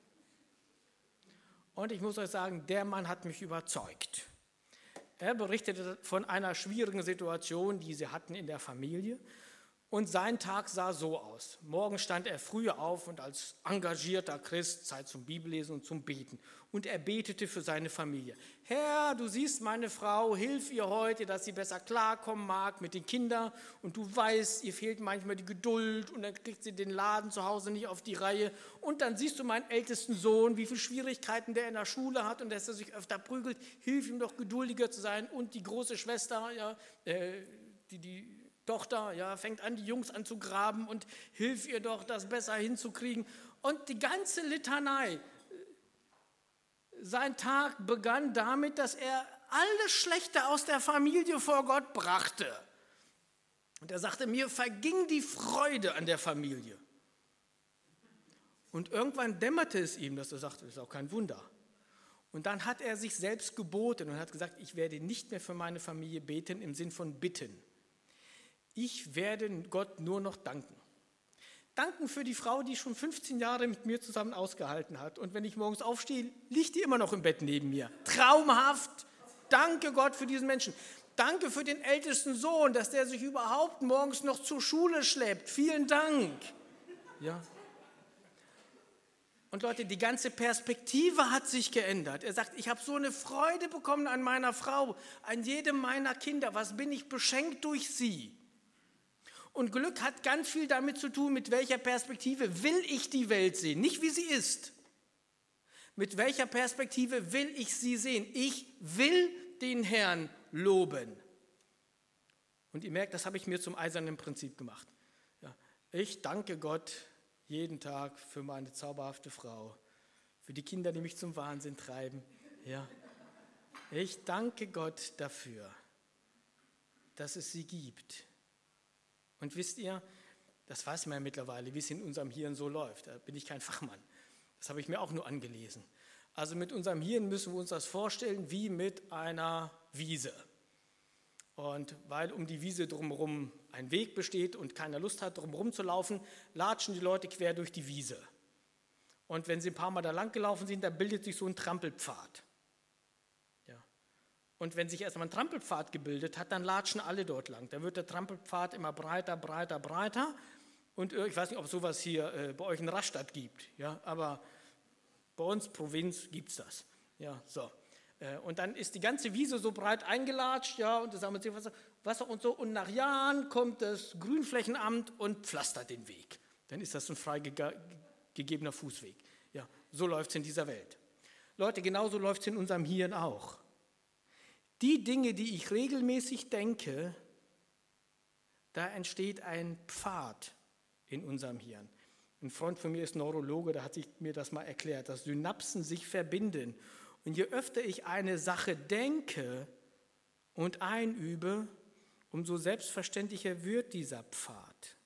Und ich muss euch sagen, der Mann hat mich überzeugt. Er berichtete von einer schwierigen Situation, die sie hatten in der Familie. Und sein Tag sah so aus. Morgen stand er früh auf und als engagierter Christ, Zeit zum Bibellesen und zum Beten. Und er betete für seine Familie. Herr, du siehst meine Frau, hilf ihr heute, dass sie besser klarkommen mag mit den Kindern. Und du weißt, ihr fehlt manchmal die Geduld und dann kriegt sie den Laden zu Hause nicht auf die Reihe. Und dann siehst du meinen ältesten Sohn, wie viele Schwierigkeiten der in der Schule hat und dass er sich öfter prügelt. Hilf ihm doch geduldiger zu sein. Und die große Schwester, ja, die Tochter, ja, fängt an, die Jungs anzugraben und hilf ihr doch, das besser hinzukriegen. Und die ganze Litanei. Sein Tag begann damit, dass er alles Schlechte aus der Familie vor Gott brachte. Und er sagte, mir verging die Freude an der Familie. Und irgendwann dämmerte es ihm, dass er sagte, das ist auch kein Wunder. Und dann hat er sich selbst geboten und hat gesagt, ich werde nicht mehr für meine Familie beten im Sinn von bitten. Ich werde Gott nur noch danken. Danken für die Frau, die schon 15 Jahre mit mir zusammen ausgehalten hat. Und wenn ich morgens aufstehe, liegt die immer noch im Bett neben mir. Traumhaft. Danke Gott für diesen Menschen. Danke für den ältesten Sohn, dass der sich überhaupt morgens noch zur Schule schleppt. Vielen Dank. Ja. Und Leute, die ganze Perspektive hat sich geändert. Er sagt, ich habe so eine Freude bekommen an meiner Frau, an jedem meiner Kinder. Was bin ich beschenkt durch sie? Und Glück hat ganz viel damit zu tun, mit welcher Perspektive will ich die Welt sehen, nicht wie sie ist. Mit welcher Perspektive will ich sie sehen? Ich will den Herrn loben. Und ihr merkt, das habe ich mir zum eisernen Prinzip gemacht. Ja, ich danke Gott jeden Tag für meine zauberhafte Frau, für die Kinder, die mich zum Wahnsinn treiben. Ja. Ich danke Gott dafür, dass es sie gibt. Und wisst ihr, das weiß man ja mittlerweile, wie es in unserem Hirn so läuft. Da bin ich kein Fachmann. Das habe ich mir auch nur angelesen. Also mit unserem Hirn müssen wir uns das vorstellen wie mit einer Wiese. Und weil um die Wiese drumherum ein Weg besteht und keiner Lust hat, drumherum zu laufen, latschen die Leute quer durch die Wiese. Und wenn sie ein paar Mal da lang gelaufen sind, dann bildet sich so ein Trampelpfad. Ja. Und wenn sich erstmal ein Trampelpfad gebildet hat, dann latschen alle dort lang. Dann wird der Trampelpfad immer breiter, breiter, breiter. Und ich weiß nicht, ob es sowas hier bei euch in Rastatt gibt, ja, aber bei uns, Provinz, gibt es das. Ja, so. Und dann ist die ganze Wiese so breit eingelatscht, ja, und da sammelt sich Wasser und so. Und nach Jahren kommt das Grünflächenamt und pflastert den Weg. Dann ist das ein freigegebener Fußweg. Ja, so läuft es in dieser Welt. Leute, genauso läuft es in unserem Hirn auch. Die Dinge, die ich regelmäßig denke, da entsteht ein Pfad in unserem Hirn. Ein Freund von mir ist Neurologe, der hat sich mir das mal erklärt, dass Synapsen sich verbinden. Und je öfter ich eine Sache denke und einübe, umso selbstverständlicher wird dieser Pfad.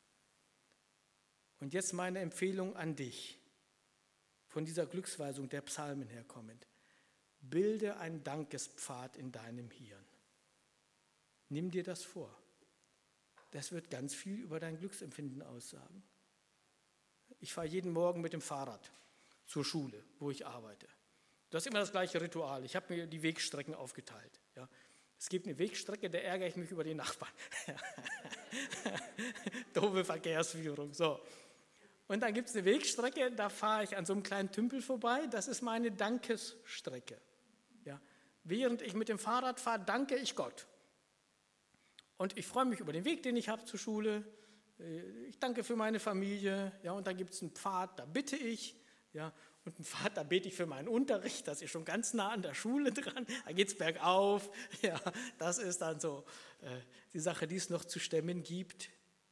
Und jetzt meine Empfehlung an dich, von dieser Glücksweisung der Psalmen herkommend. Bilde einen Dankespfad in deinem Hirn. Nimm dir das vor. Das wird ganz viel über dein Glücksempfinden aussagen. Ich fahre jeden Morgen mit dem Fahrrad zur Schule, wo ich arbeite. Das ist immer das gleiche Ritual. Ich habe mir die Wegstrecken aufgeteilt. Ja. Es gibt eine Wegstrecke, da ärgere ich mich über die Nachbarn. Doofe Verkehrsführung. So. Und dann gibt es eine Wegstrecke, da fahre ich an so einem kleinen Tümpel vorbei. Das ist meine Dankesstrecke. Ja. Während ich mit dem Fahrrad fahre, danke ich Gott. Und ich freue mich über den Weg, den ich habe zur Schule. Ich danke für meine Familie. Ja, und dann gibt es einen Pfad, da bitte ich. Ja, und einen Pfad, da bete ich für meinen Unterricht. Das ist schon ganz nah an der Schule dran. Da geht es bergauf. Ja, das ist dann so die Sache, die es noch zu stemmen gibt.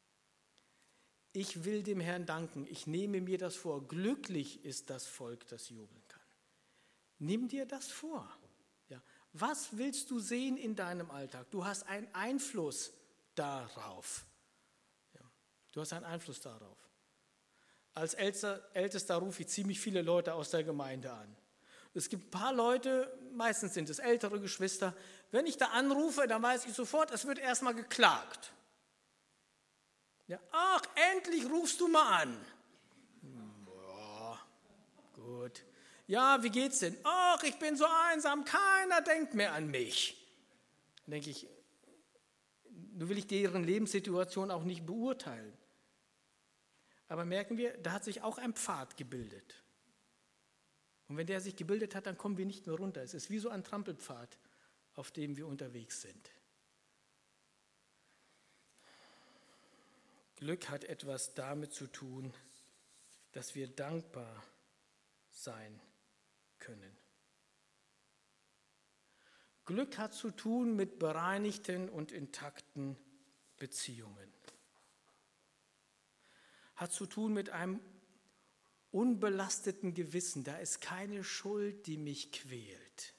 Ich will dem Herrn danken. Ich nehme mir das vor. Glücklich ist das Volk, das jubeln kann. Nimm dir das vor. Ja. Was willst du sehen in deinem Alltag? Du hast einen Einfluss darauf. Ja. Du hast einen Einfluss darauf. Als Ältester rufe ich ziemlich viele Leute aus der Gemeinde an. Es gibt ein paar Leute, meistens sind es ältere Geschwister. Wenn ich da anrufe, dann weiß ich sofort, es wird erstmal geklagt. Ja, ach, endlich rufst du mal an. Boah, gut. Ja, wie geht's denn? Ach, ich bin so einsam, keiner denkt mehr an mich. Dann denke ich, nun will ich deren Lebenssituation auch nicht beurteilen. Aber merken wir, da hat sich auch ein Pfad gebildet. Und wenn der sich gebildet hat, dann kommen wir nicht mehr runter. Es ist wie so ein Trampelpfad, auf dem wir unterwegs sind. Glück hat etwas damit zu tun, dass wir dankbar sein können. Glück hat zu tun mit bereinigten und intakten Beziehungen. Hat zu tun mit einem unbelasteten Gewissen. Da ist keine Schuld, die mich quält.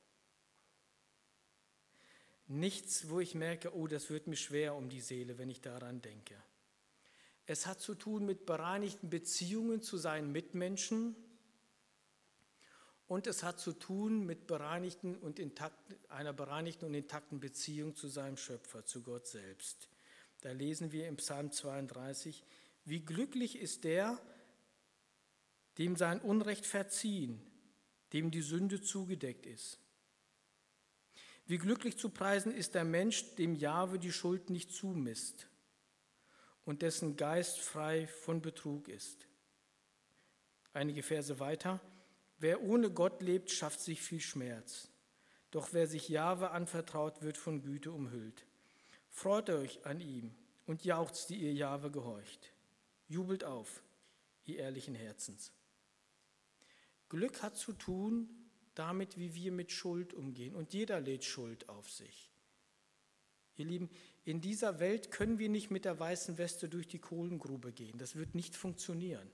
Nichts, wo ich merke, oh, das wird mir schwer um die Seele, wenn ich daran denke. Es hat zu tun mit bereinigten Beziehungen zu seinen Mitmenschen und es hat zu tun mit einer bereinigten und intakten Beziehung zu seinem Schöpfer, zu Gott selbst. Da lesen wir im Psalm 32, wie glücklich ist der, dem sein Unrecht verziehen, dem die Sünde zugedeckt ist. Wie glücklich zu preisen ist der Mensch, dem Jahwe die Schuld nicht zumisst und dessen Geist frei von Betrug ist. Einige Verse weiter. Wer ohne Gott lebt, schafft sich viel Schmerz. Doch wer sich Jahwe anvertraut, wird von Güte umhüllt. Freut euch an ihm und jauchzt, die ihr Jahwe gehorcht. Jubelt auf, ihr ehrlichen Herzens. Glück hat zu tun damit, wie wir mit Schuld umgehen. Und jeder lädt Schuld auf sich. Ihr Lieben, in dieser Welt können wir nicht mit der weißen Weste durch die Kohlengrube gehen. Das wird nicht funktionieren.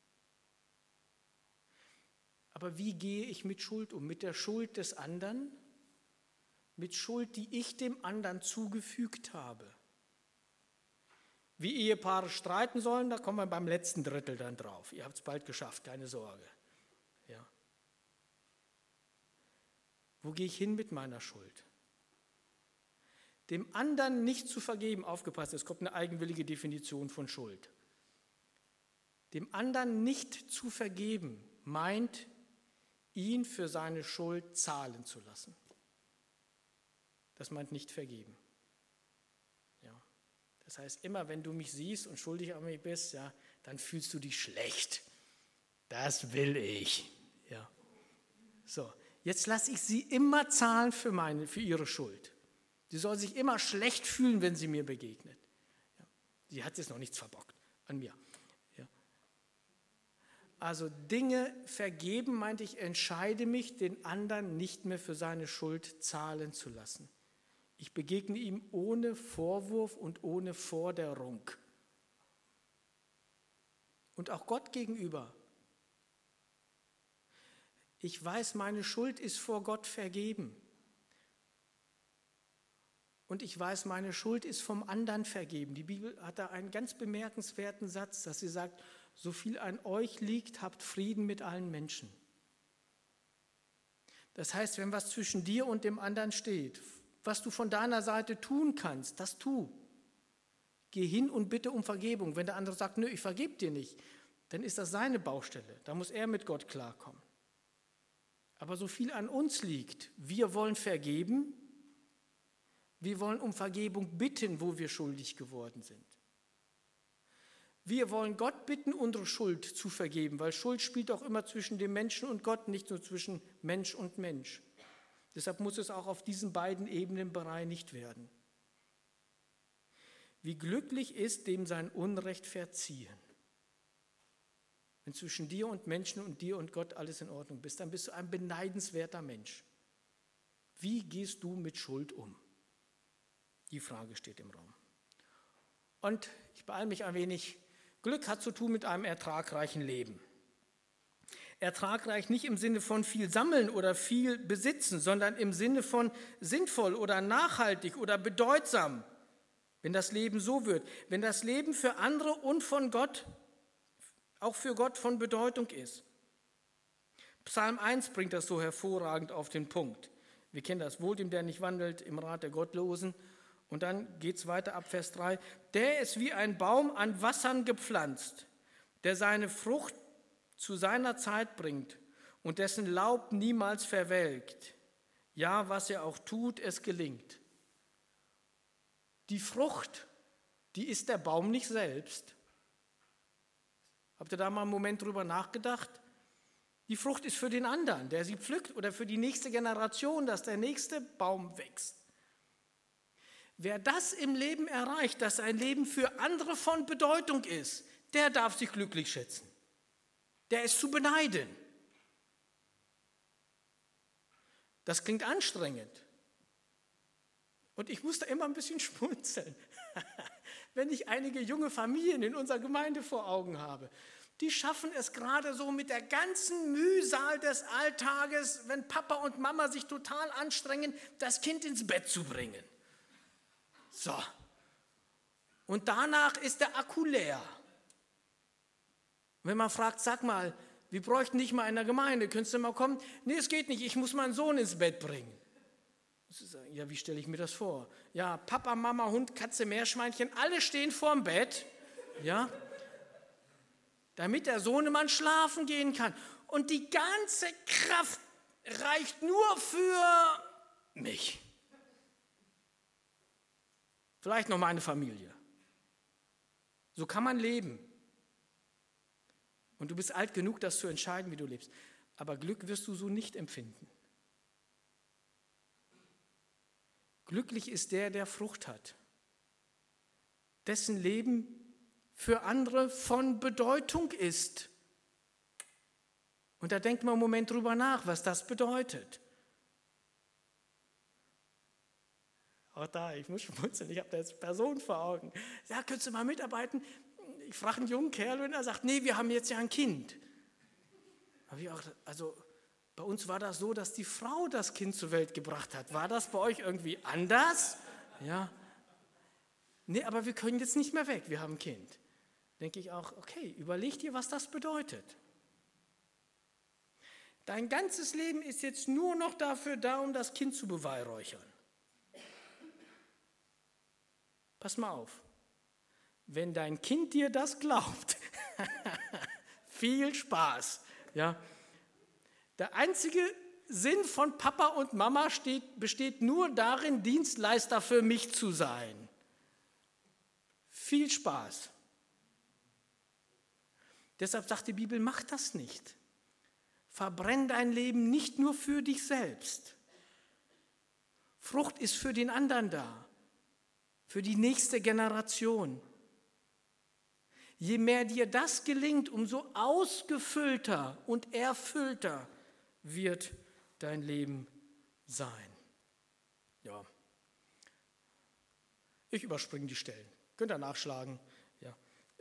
Aber wie gehe ich mit Schuld um? Mit der Schuld des anderen? Mit Schuld, die ich dem anderen zugefügt habe. Wie Ehepaare streiten sollen, da kommen wir beim letzten Drittel dann drauf. Ihr habt es bald geschafft, keine Sorge. Ja. Wo gehe ich hin mit meiner Schuld? Dem anderen nicht zu vergeben, aufgepasst, es kommt eine eigenwillige Definition von Schuld. Dem anderen nicht zu vergeben, meint, ihn für seine Schuld zahlen zu lassen. Das meint nicht vergeben. Ja. Das heißt, immer wenn du mich siehst und schuldig an mir bist, ja, dann fühlst du dich schlecht. Das will ich. Ja. So, jetzt lasse ich sie immer zahlen für ihre Schuld. Sie soll sich immer schlecht fühlen, wenn sie mir begegnet. Ja. Sie hat jetzt noch nichts verbockt an mir. Ja. Also Dinge vergeben, meinte ich, entscheide mich, den anderen nicht mehr für seine Schuld zahlen zu lassen. Ich begegne ihm ohne Vorwurf und ohne Forderung. Und auch Gott gegenüber. Ich weiß, meine Schuld ist vor Gott vergeben. Und ich weiß, meine Schuld ist vom anderen vergeben. Die Bibel hat da einen ganz bemerkenswerten Satz, dass sie sagt, so viel an euch liegt, habt Frieden mit allen Menschen. Das heißt, wenn was zwischen dir und dem anderen steht, was du von deiner Seite tun kannst, das tu. Geh hin und bitte um Vergebung. Wenn der andere sagt, nö, ich vergebe dir nicht, dann ist das seine Baustelle. Da muss er mit Gott klarkommen. Aber so viel an uns liegt, wir wollen vergeben, wir wollen um Vergebung bitten, wo wir schuldig geworden sind. Wir wollen Gott bitten, unsere Schuld zu vergeben, weil Schuld spielt auch immer zwischen dem Menschen und Gott, nicht nur zwischen Mensch und Mensch. Deshalb muss es auch auf diesen beiden Ebenen bereinigt werden. Wie glücklich ist, dem sein Unrecht verziehen. Wenn zwischen dir und Menschen und dir und Gott alles in Ordnung ist, dann bist du ein beneidenswerter Mensch. Wie gehst du mit Schuld um? Die Frage steht im Raum. Und ich beeile mich ein wenig. Glück hat zu tun mit einem ertragreichen Leben. Ertragreich nicht im Sinne von viel sammeln oder viel besitzen, sondern im Sinne von sinnvoll oder nachhaltig oder bedeutsam, wenn das Leben so wird. Wenn das Leben für andere und von Gott, auch für Gott von Bedeutung ist. Psalm 1 bringt das so hervorragend auf den Punkt. Wir kennen das, wohl dem, der nicht wandelt im Rat der Gottlosen. Und dann geht es weiter ab Vers 3. Der ist wie ein Baum an Wassern gepflanzt, der seine Frucht zu seiner Zeit bringt und dessen Laub niemals verwelkt. Ja, was er auch tut, es gelingt. Die Frucht, die ist der Baum nicht selbst. Habt ihr da mal einen Moment drüber nachgedacht? Die Frucht ist für den anderen, der sie pflückt, oder für die nächste Generation, dass der nächste Baum wächst. Wer das im Leben erreicht, dass sein Leben für andere von Bedeutung ist, der darf sich glücklich schätzen. Der ist zu beneiden. Das klingt anstrengend. Und ich muss da immer ein bisschen schmunzeln, wenn ich einige junge Familien in unserer Gemeinde vor Augen habe. Die schaffen es gerade so mit der ganzen Mühsal des Alltages, wenn Papa und Mama sich total anstrengen, das Kind ins Bett zu bringen. So. Und danach ist der Akku leer. Wenn man fragt, sag mal, wir bräuchten nicht mal in der Gemeinde, könntest du mal kommen? Nee, es geht nicht, ich muss meinen Sohn ins Bett bringen. Ja, wie stelle ich mir das vor? Ja, Papa, Mama, Hund, Katze, Meerschweinchen, alle stehen vorm Bett, ja, damit der Sohnemann schlafen gehen kann. Und die ganze Kraft reicht nur für mich. Vielleicht noch meine Familie. So kann man leben. Und du bist alt genug, das zu entscheiden, wie du lebst. Aber Glück wirst du so nicht empfinden. Glücklich ist der, der Frucht hat, dessen Leben für andere von Bedeutung ist. Und da denkt man einen Moment drüber nach, was das bedeutet. Auch da, ich muss schmunzeln, ich habe da jetzt Personen vor Augen. Ja, könntest du mal mitarbeiten? Ich frage einen jungen Kerl und er sagt, nee, wir haben jetzt ja ein Kind. Habe ich auch, also bei uns war das so, dass die Frau das Kind zur Welt gebracht hat. War das bei euch irgendwie anders? Ja. Nee, aber wir können jetzt nicht mehr weg, wir haben ein Kind. Denke ich auch, okay, überleg dir, was das bedeutet. Dein ganzes Leben ist jetzt nur noch dafür da, um das Kind zu beweihräuchern. Pass mal auf. Wenn dein Kind dir das glaubt, viel Spaß. Ja. Der einzige Sinn von Papa und Mama besteht nur darin, Dienstleister für mich zu sein. Viel Spaß. Deshalb sagt die Bibel, mach das nicht. Verbrenn dein Leben nicht nur für dich selbst. Frucht ist für den anderen da, für die nächste Generation. Je mehr dir das gelingt, umso ausgefüllter und erfüllter wird dein Leben sein. Ja. Ich überspringe die Stellen. Könnt ihr nachschlagen. Ja.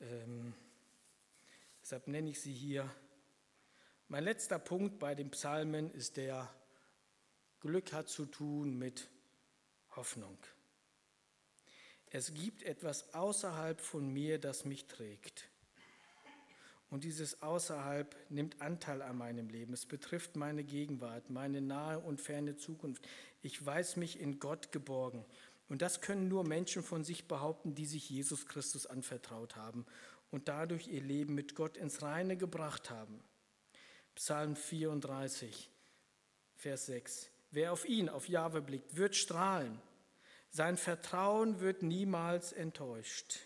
Deshalb nenne ich sie hier. Mein letzter Punkt bei den Psalmen ist der: Glück hat zu tun mit Hoffnung. Es gibt etwas außerhalb von mir, das mich trägt. Und dieses Außerhalb nimmt Anteil an meinem Leben. Es betrifft meine Gegenwart, meine nahe und ferne Zukunft. Ich weiß mich in Gott geborgen. Und das können nur Menschen von sich behaupten, die sich Jesus Christus anvertraut haben und dadurch ihr Leben mit Gott ins Reine gebracht haben. Psalm 34, Vers 6. Wer auf ihn, auf Jahwe blickt, wird strahlen. Sein Vertrauen wird niemals enttäuscht.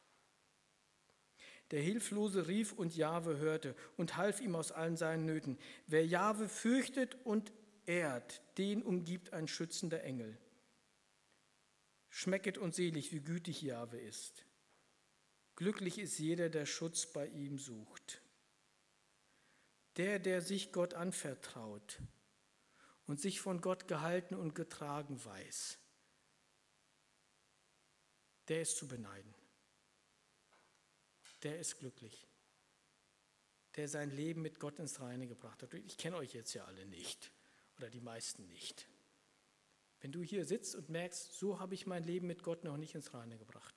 Der Hilflose rief und Jahwe hörte und half ihm aus allen seinen Nöten. Wer Jahwe fürchtet und ehrt, den umgibt ein schützender Engel. Schmecket und selig, wie gütig Jahwe ist. Glücklich ist jeder, der Schutz bei ihm sucht. Der sich Gott anvertraut und sich von Gott gehalten und getragen weiß, der ist zu beneiden. Der ist glücklich. Der sein Leben mit Gott ins Reine gebracht hat. Ich kenne euch jetzt ja alle nicht oder die meisten nicht. Wenn du hier sitzt und merkst, so habe ich mein Leben mit Gott noch nicht ins Reine gebracht,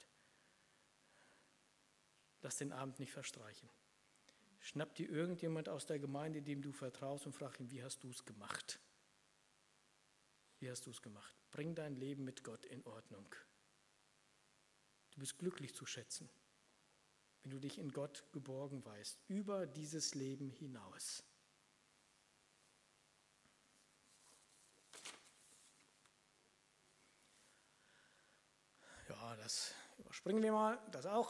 lass den Abend nicht verstreichen. Schnapp dir irgendjemand aus der Gemeinde, dem du vertraust, und frag ihn, wie hast du es gemacht? Wie hast du es gemacht? Bring dein Leben mit Gott in Ordnung. Du bist glücklich zu schätzen, wenn du dich in Gott geborgen weißt, über dieses Leben hinaus. Ja, das überspringen wir mal, das auch.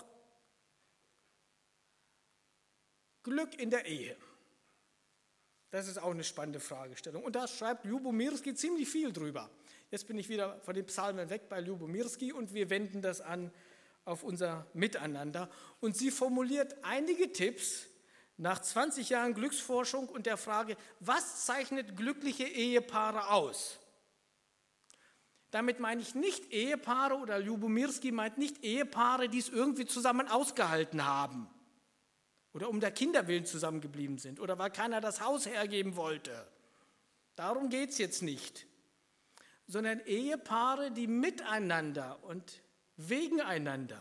Glück in der Ehe. Das ist auch eine spannende Fragestellung. Und da schreibt Lubomirski ziemlich viel drüber. Jetzt bin ich wieder von den Psalmen weg bei Lubomirski und wir wenden das an auf unser Miteinander. Und sie formuliert einige Tipps nach 20 Jahren Glücksforschung und der Frage, was zeichnet glückliche Ehepaare aus? Damit meine ich nicht Ehepaare, oder Lubomirski meint nicht Ehepaare, die es irgendwie zusammen ausgehalten haben oder um der Kinder willen zusammengeblieben sind oder weil keiner das Haus hergeben wollte. Darum geht es jetzt nicht. Sondern Ehepaare, die miteinander und wegeneinander,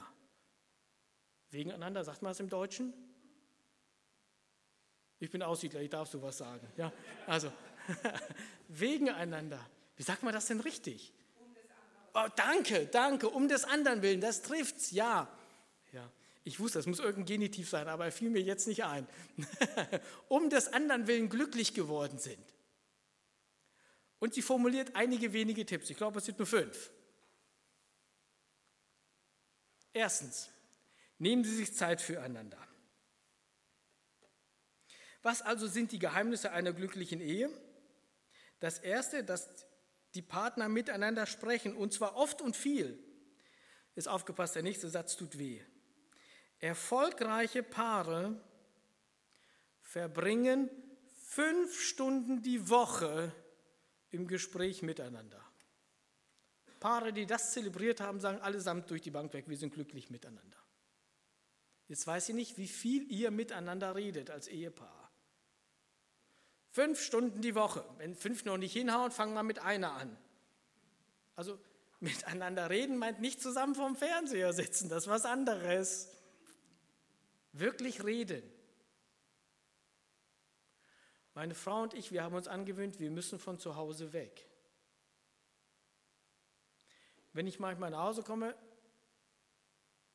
sagt man es im Deutschen? Ich bin Aussiedler, ich darf sowas sagen. Ja, also, wegeneinander. Wie sagt man das denn richtig? Oh, danke, um des anderen willen, das trifft's, ja. Ich wusste, das muss irgendein Genitiv sein, aber er fiel mir jetzt nicht ein. Um des anderen willen glücklich geworden sind. Und sie formuliert einige wenige Tipps, ich glaube, es sind nur 5. Erstens, nehmen Sie sich Zeit füreinander. Was also sind die Geheimnisse einer glücklichen Ehe? Das Erste, dass die Partner miteinander sprechen, und zwar oft und viel. Ist aufgepasst, der nächste Satz tut weh. Erfolgreiche Paare verbringen 5 Stunden die Woche im Gespräch miteinander. Paare, die das zelebriert haben, sagen allesamt durch die Bank weg, wir sind glücklich miteinander. Jetzt weiß ich nicht, wie viel ihr miteinander redet als Ehepaar. 5 Stunden die Woche. Wenn 5 noch nicht hinhauen, fangen wir mit einer an. Also miteinander reden meint nicht zusammen vorm Fernseher sitzen, das ist was anderes. Wirklich reden. Meine Frau und ich, wir haben uns angewöhnt, wir müssen von zu Hause weg. Wenn ich manchmal nach Hause komme,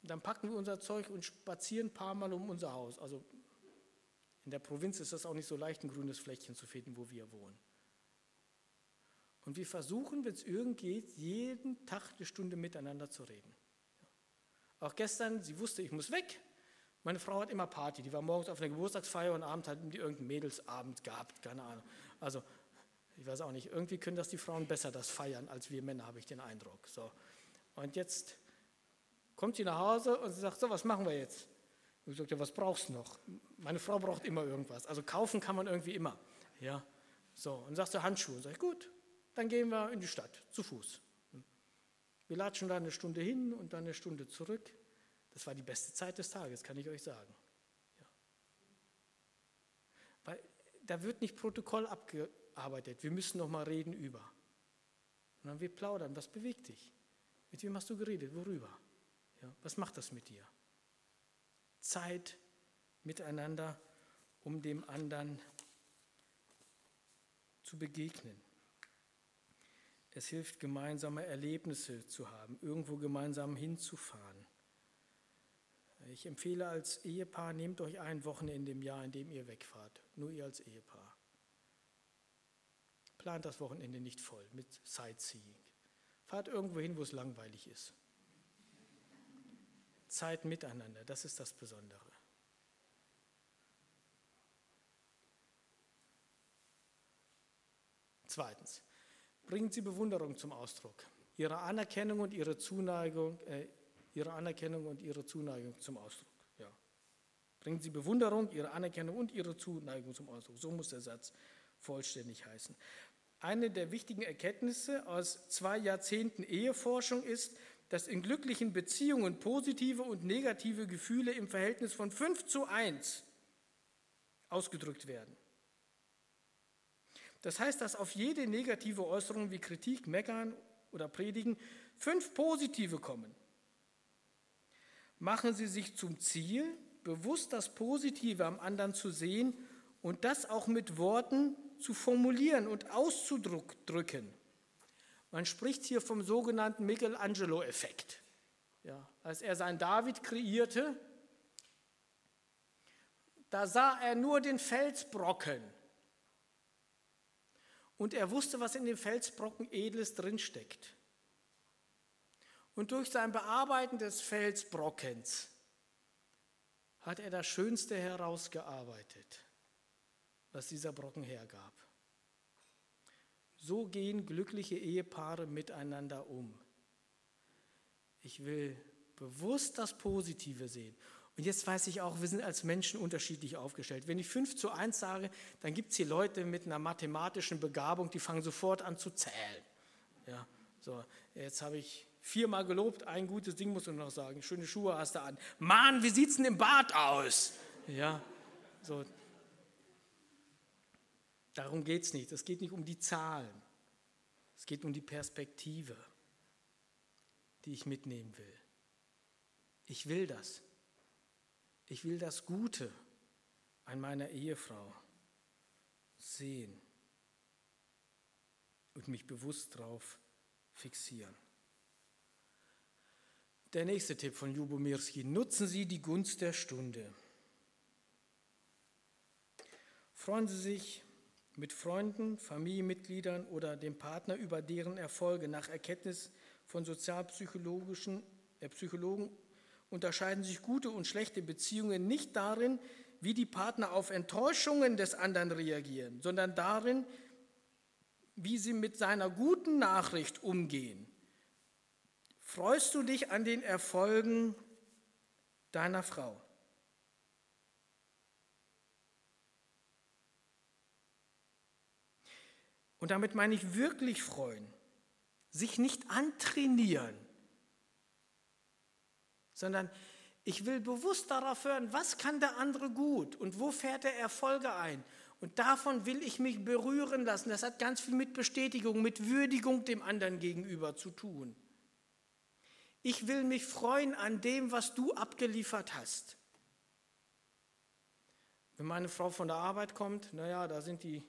Dann packen wir unser Zeug und spazieren ein paar Mal um unser Haus. Also in der Provinz ist das auch nicht so leicht, ein grünes Fleckchen zu finden, wo wir wohnen. Und wir versuchen, wenn es irgend geht, jeden Tag eine Stunde miteinander zu reden. Auch gestern, sie wusste, ich muss weg. Meine Frau hat immer Party. Die war morgens auf einer Geburtstagsfeier und abends hatten die irgendeinen Mädelsabend gehabt. Keine Ahnung. Also, ich weiß auch nicht. Irgendwie können das die Frauen besser das feiern, als wir Männer, habe ich den Eindruck. So. Und jetzt kommt sie nach Hause und sie sagt, so, was machen wir jetzt? Und ich sagte, was brauchst du noch? Meine Frau braucht immer irgendwas. Also kaufen kann man irgendwie immer. Ja. So, und sagst du Handschuhe. Und sag ich, gut, dann gehen wir in die Stadt, zu Fuß. Wir latschen da eine Stunde hin und dann eine Stunde zurück. Das war die beste Zeit des Tages, kann ich euch sagen. Ja. Weil da wird nicht Protokoll abgearbeitet, wir müssen noch mal reden über. Sondern wir plaudern, was bewegt dich? Mit wem hast du geredet, worüber? Ja, was macht das mit dir? Zeit miteinander, um dem anderen zu begegnen. Es hilft, gemeinsame Erlebnisse zu haben, irgendwo gemeinsam hinzufahren. Ich empfehle als Ehepaar, nehmt euch ein Wochenende im Jahr, in dem ihr wegfahrt. Nur ihr als Ehepaar. Plant das Wochenende nicht voll mit Sightseeing. Fahrt irgendwo hin, wo es langweilig ist. Zeit miteinander, das ist das Besondere. Zweitens, bringen Sie Bewunderung zum Ausdruck. Ihre Anerkennung und Ihre Zuneigung zum Ausdruck. Ja. Bringen Sie Bewunderung, Ihre Anerkennung und Ihre Zuneigung zum Ausdruck. So muss der Satz vollständig heißen. Eine der wichtigen Erkenntnisse aus 2 Jahrzehnten Eheforschung ist, dass in glücklichen Beziehungen positive und negative Gefühle im Verhältnis von 5:1 ausgedrückt werden. Das heißt, dass auf jede negative Äußerung wie Kritik, Meckern oder Predigen 5 positive kommen. Machen Sie sich zum Ziel, bewusst das Positive am anderen zu sehen und das auch mit Worten zu formulieren und auszudrücken. Man spricht hier vom sogenannten Michelangelo-Effekt. Ja, als er seinen David kreierte, da sah er nur den Felsbrocken. Und er wusste, was in dem Felsbrocken Edles drinsteckt. Und durch sein Bearbeiten des Felsbrockens hat er das Schönste herausgearbeitet, was dieser Brocken hergab. So gehen glückliche Ehepaare miteinander um. Ich will bewusst das Positive sehen. Und jetzt weiß ich auch, wir sind als Menschen unterschiedlich aufgestellt. Wenn ich 5:1 sage, dann gibt es hier Leute mit einer mathematischen Begabung, die fangen sofort an zu zählen. Ja, so, jetzt habe ich 4-mal gelobt, ein gutes Ding muss ich noch sagen, schöne Schuhe hast du an. Mann, wie sieht's denn im Bad aus? Ja, so. Darum geht es nicht. Es geht nicht um die Zahlen. Es geht um die Perspektive, die ich mitnehmen will. Ich will das. Ich will das Gute an meiner Ehefrau sehen und mich bewusst darauf fixieren. Der nächste Tipp von Lubomirski: Nutzen Sie die Gunst der Stunde. Freuen Sie sich mit Freunden, Familienmitgliedern oder dem Partner über deren Erfolge. Nach Erkenntnis von Sozialpsychologen unterscheiden sich gute und schlechte Beziehungen nicht darin, wie die Partner auf Enttäuschungen des anderen reagieren, sondern darin, wie sie mit seiner guten Nachricht umgehen. Freust du dich an den Erfolgen deiner Frau? Und damit meine ich wirklich freuen, sich nicht antrainieren, sondern ich will bewusst darauf hören, was kann der andere gut und wo fährt er Erfolge ein. Und davon will ich mich berühren lassen. Das hat ganz viel mit Bestätigung, mit Würdigung dem anderen gegenüber zu tun. Ich will mich freuen an dem, was du abgeliefert hast. Wenn meine Frau von der Arbeit kommt, da sind die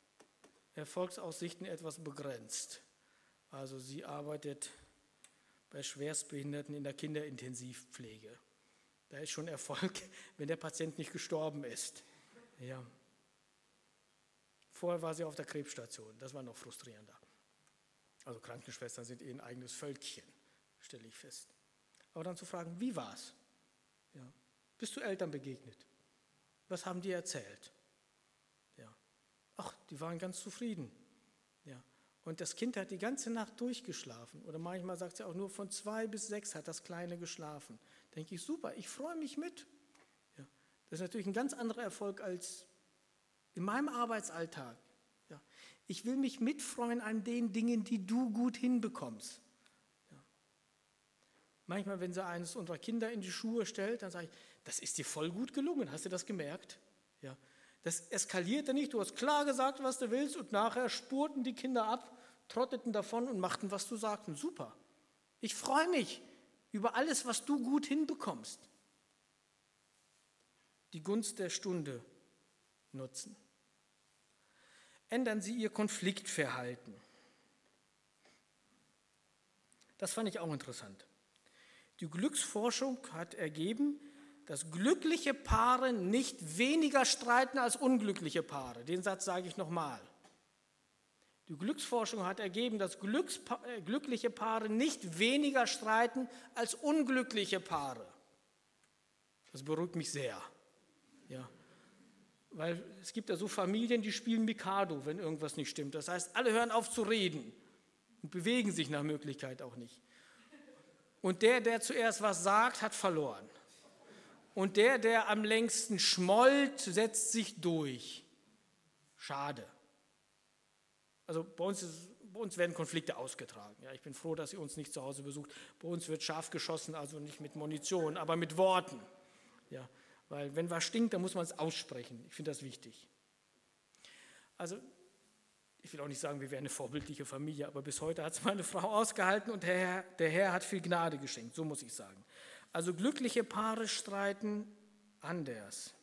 Erfolgsaussichten etwas begrenzt. Also sie arbeitet bei Schwerstbehinderten in der Kinderintensivpflege. Da ist schon Erfolg, wenn der Patient nicht gestorben ist. Ja. Vorher war sie auf der Krebsstation, das war noch frustrierender. Also Krankenschwestern sind ein eigenes Völkchen, stelle ich fest. Aber dann zu fragen, wie war's? Ja. Bist du Eltern begegnet? Was haben die erzählt? Ja. Ach, die waren ganz zufrieden. Ja. Und das Kind hat die ganze Nacht durchgeschlafen. Oder manchmal sagt sie auch, nur von 2 bis 6 hat das Kleine geschlafen. Denke ich, super, ich freue mich mit. Ja. Das ist natürlich ein ganz anderer Erfolg als in meinem Arbeitsalltag. Ja. Ich will mich mitfreuen an den Dingen, die du gut hinbekommst. Ja. Manchmal, wenn sie eines unserer Kinder in die Schuhe stellt, dann sage ich, das ist dir voll gut gelungen, hast du das gemerkt? Ja. Das eskalierte nicht, du hast klar gesagt, was du willst und nachher spurten die Kinder ab, trotteten davon und machten, was du sagten. Super. Ich freue mich über alles, was du gut hinbekommst. Die Gunst der Stunde nutzen. Ändern Sie Ihr Konfliktverhalten. Das fand ich auch interessant. Die Glücksforschung hat ergeben, dass glückliche Paare nicht weniger streiten als unglückliche Paare. Den Satz sage ich nochmal. Die Glücksforschung hat ergeben, dass glückliche Paare nicht weniger streiten als unglückliche Paare. Das beruhigt mich sehr. Ja. Weil es gibt ja so Familien, die spielen Mikado, wenn irgendwas nicht stimmt. Das heißt, alle hören auf zu reden und bewegen sich nach Möglichkeit auch nicht. Und der zuerst was sagt, hat verloren. Und der am längsten schmollt, setzt sich durch. Schade. Also bei uns werden Konflikte ausgetragen. Ja, ich bin froh, dass ihr uns nicht zu Hause besucht. Bei uns wird scharf geschossen, also nicht mit Munition, aber mit Worten. Ja, weil wenn was stinkt, dann muss man es aussprechen. Ich finde das wichtig. Also ich will auch nicht sagen, wir wären eine vorbildliche Familie, aber bis heute hat es meine Frau ausgehalten und der Herr hat viel Gnade geschenkt, so muss ich sagen. Also glückliche Paare streiten anders.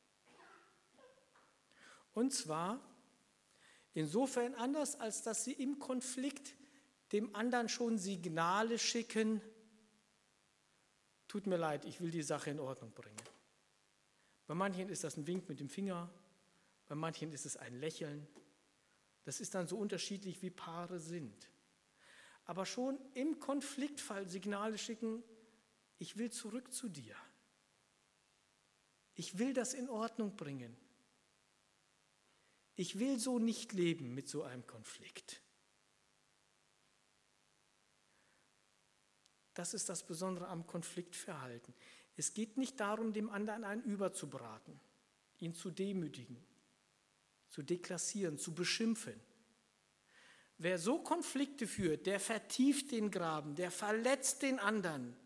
Und zwar insofern anders, als dass sie im Konflikt dem anderen schon Signale schicken, tut mir leid, ich will die Sache in Ordnung bringen. Bei manchen ist das ein Wink mit dem Finger, bei manchen ist es ein Lächeln. Das ist dann so unterschiedlich, wie Paare sind. Aber schon im Konfliktfall Signale schicken, ich will zurück zu dir. Ich will das in Ordnung bringen. Ich will so nicht leben mit so einem Konflikt. Das ist das Besondere am Konfliktverhalten. Es geht nicht darum, dem anderen einen überzubraten, ihn zu demütigen, zu deklassieren, zu beschimpfen. Wer so Konflikte führt, der vertieft den Graben, der verletzt den anderen.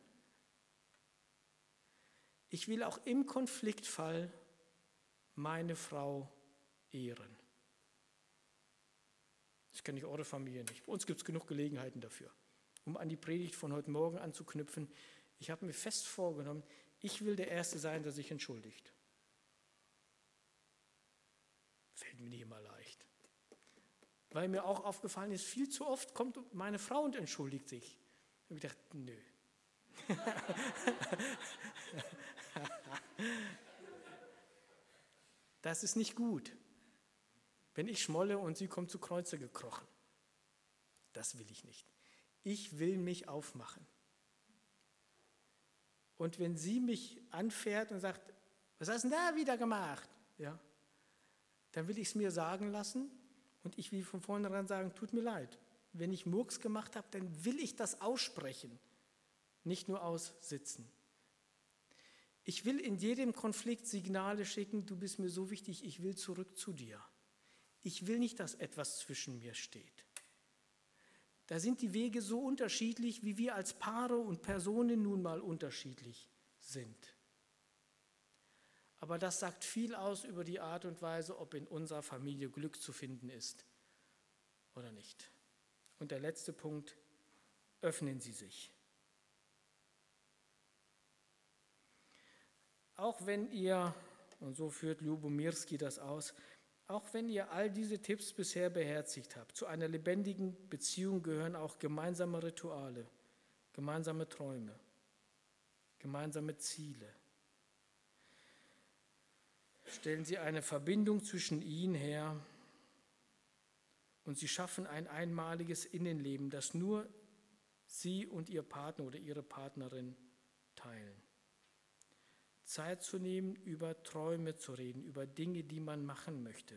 Ich will auch im Konfliktfall meine Frau ehren. Das kenne ich eure Familie nicht. Bei uns gibt es genug Gelegenheiten dafür. Um an die Predigt von heute Morgen anzuknüpfen, ich habe mir fest vorgenommen, ich will der Erste sein, der sich entschuldigt. Fällt mir nicht immer leicht. Weil mir auch aufgefallen ist, viel zu oft kommt meine Frau und entschuldigt sich. Da habe ich gedacht, nö. Das ist nicht gut. Wenn ich schmolle und sie kommt zu Kreuze gekrochen. Das will ich nicht. Ich will mich aufmachen. Und wenn sie mich anfährt und sagt, was hast du denn da wieder gemacht? Ja, dann will ich es mir sagen lassen und ich will von vornherein sagen, tut mir leid. Wenn ich Murks gemacht habe, dann will ich das aussprechen, nicht nur aussitzen. Ich will in jedem Konflikt Signale schicken, du bist mir so wichtig, ich will zurück zu dir. Ich will nicht, dass etwas zwischen mir steht. Da sind die Wege so unterschiedlich, wie wir als Paare und Personen nun mal unterschiedlich sind. Aber das sagt viel aus über die Art und Weise, ob in unserer Familie Glück zu finden ist oder nicht. Und der letzte Punkt, öffnen Sie sich. Auch wenn ihr, und so führt Lubomirski das aus, auch wenn ihr all diese Tipps bisher beherzigt habt, zu einer lebendigen Beziehung gehören auch gemeinsame Rituale, gemeinsame Träume, gemeinsame Ziele. Stellen Sie eine Verbindung zwischen ihnen her und Sie schaffen ein einmaliges Innenleben, das nur Sie und Ihr Partner oder Ihre Partnerin teilen. Zeit zu nehmen, über Träume zu reden, über Dinge, die man machen möchte.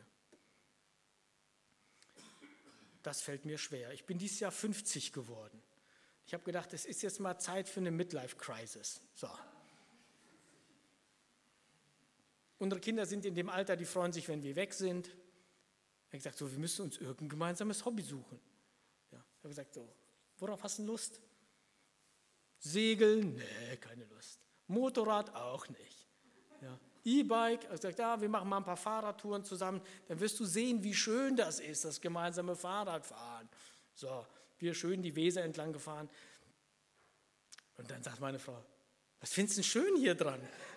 Das fällt mir schwer. Ich bin dieses Jahr 50 geworden. Ich habe gedacht, es ist jetzt mal Zeit für eine Midlife-Crisis. So. Unsere Kinder sind in dem Alter, die freuen sich, wenn wir weg sind. Ich habe gesagt, so, wir müssen uns irgendein gemeinsames Hobby suchen. Ja, ich habe gesagt, so, worauf hast du Lust? Segeln? Nee, keine Lust. Motorrad? Auch nicht. Ja. E-Bike? Ich habe gesagt, ja, wir machen mal ein paar Fahrradtouren zusammen. Dann wirst du sehen, wie schön das ist, das gemeinsame Fahrradfahren. So, wir schön die Weser entlang gefahren. Und dann sagt meine Frau, was findest du denn schön hier dran?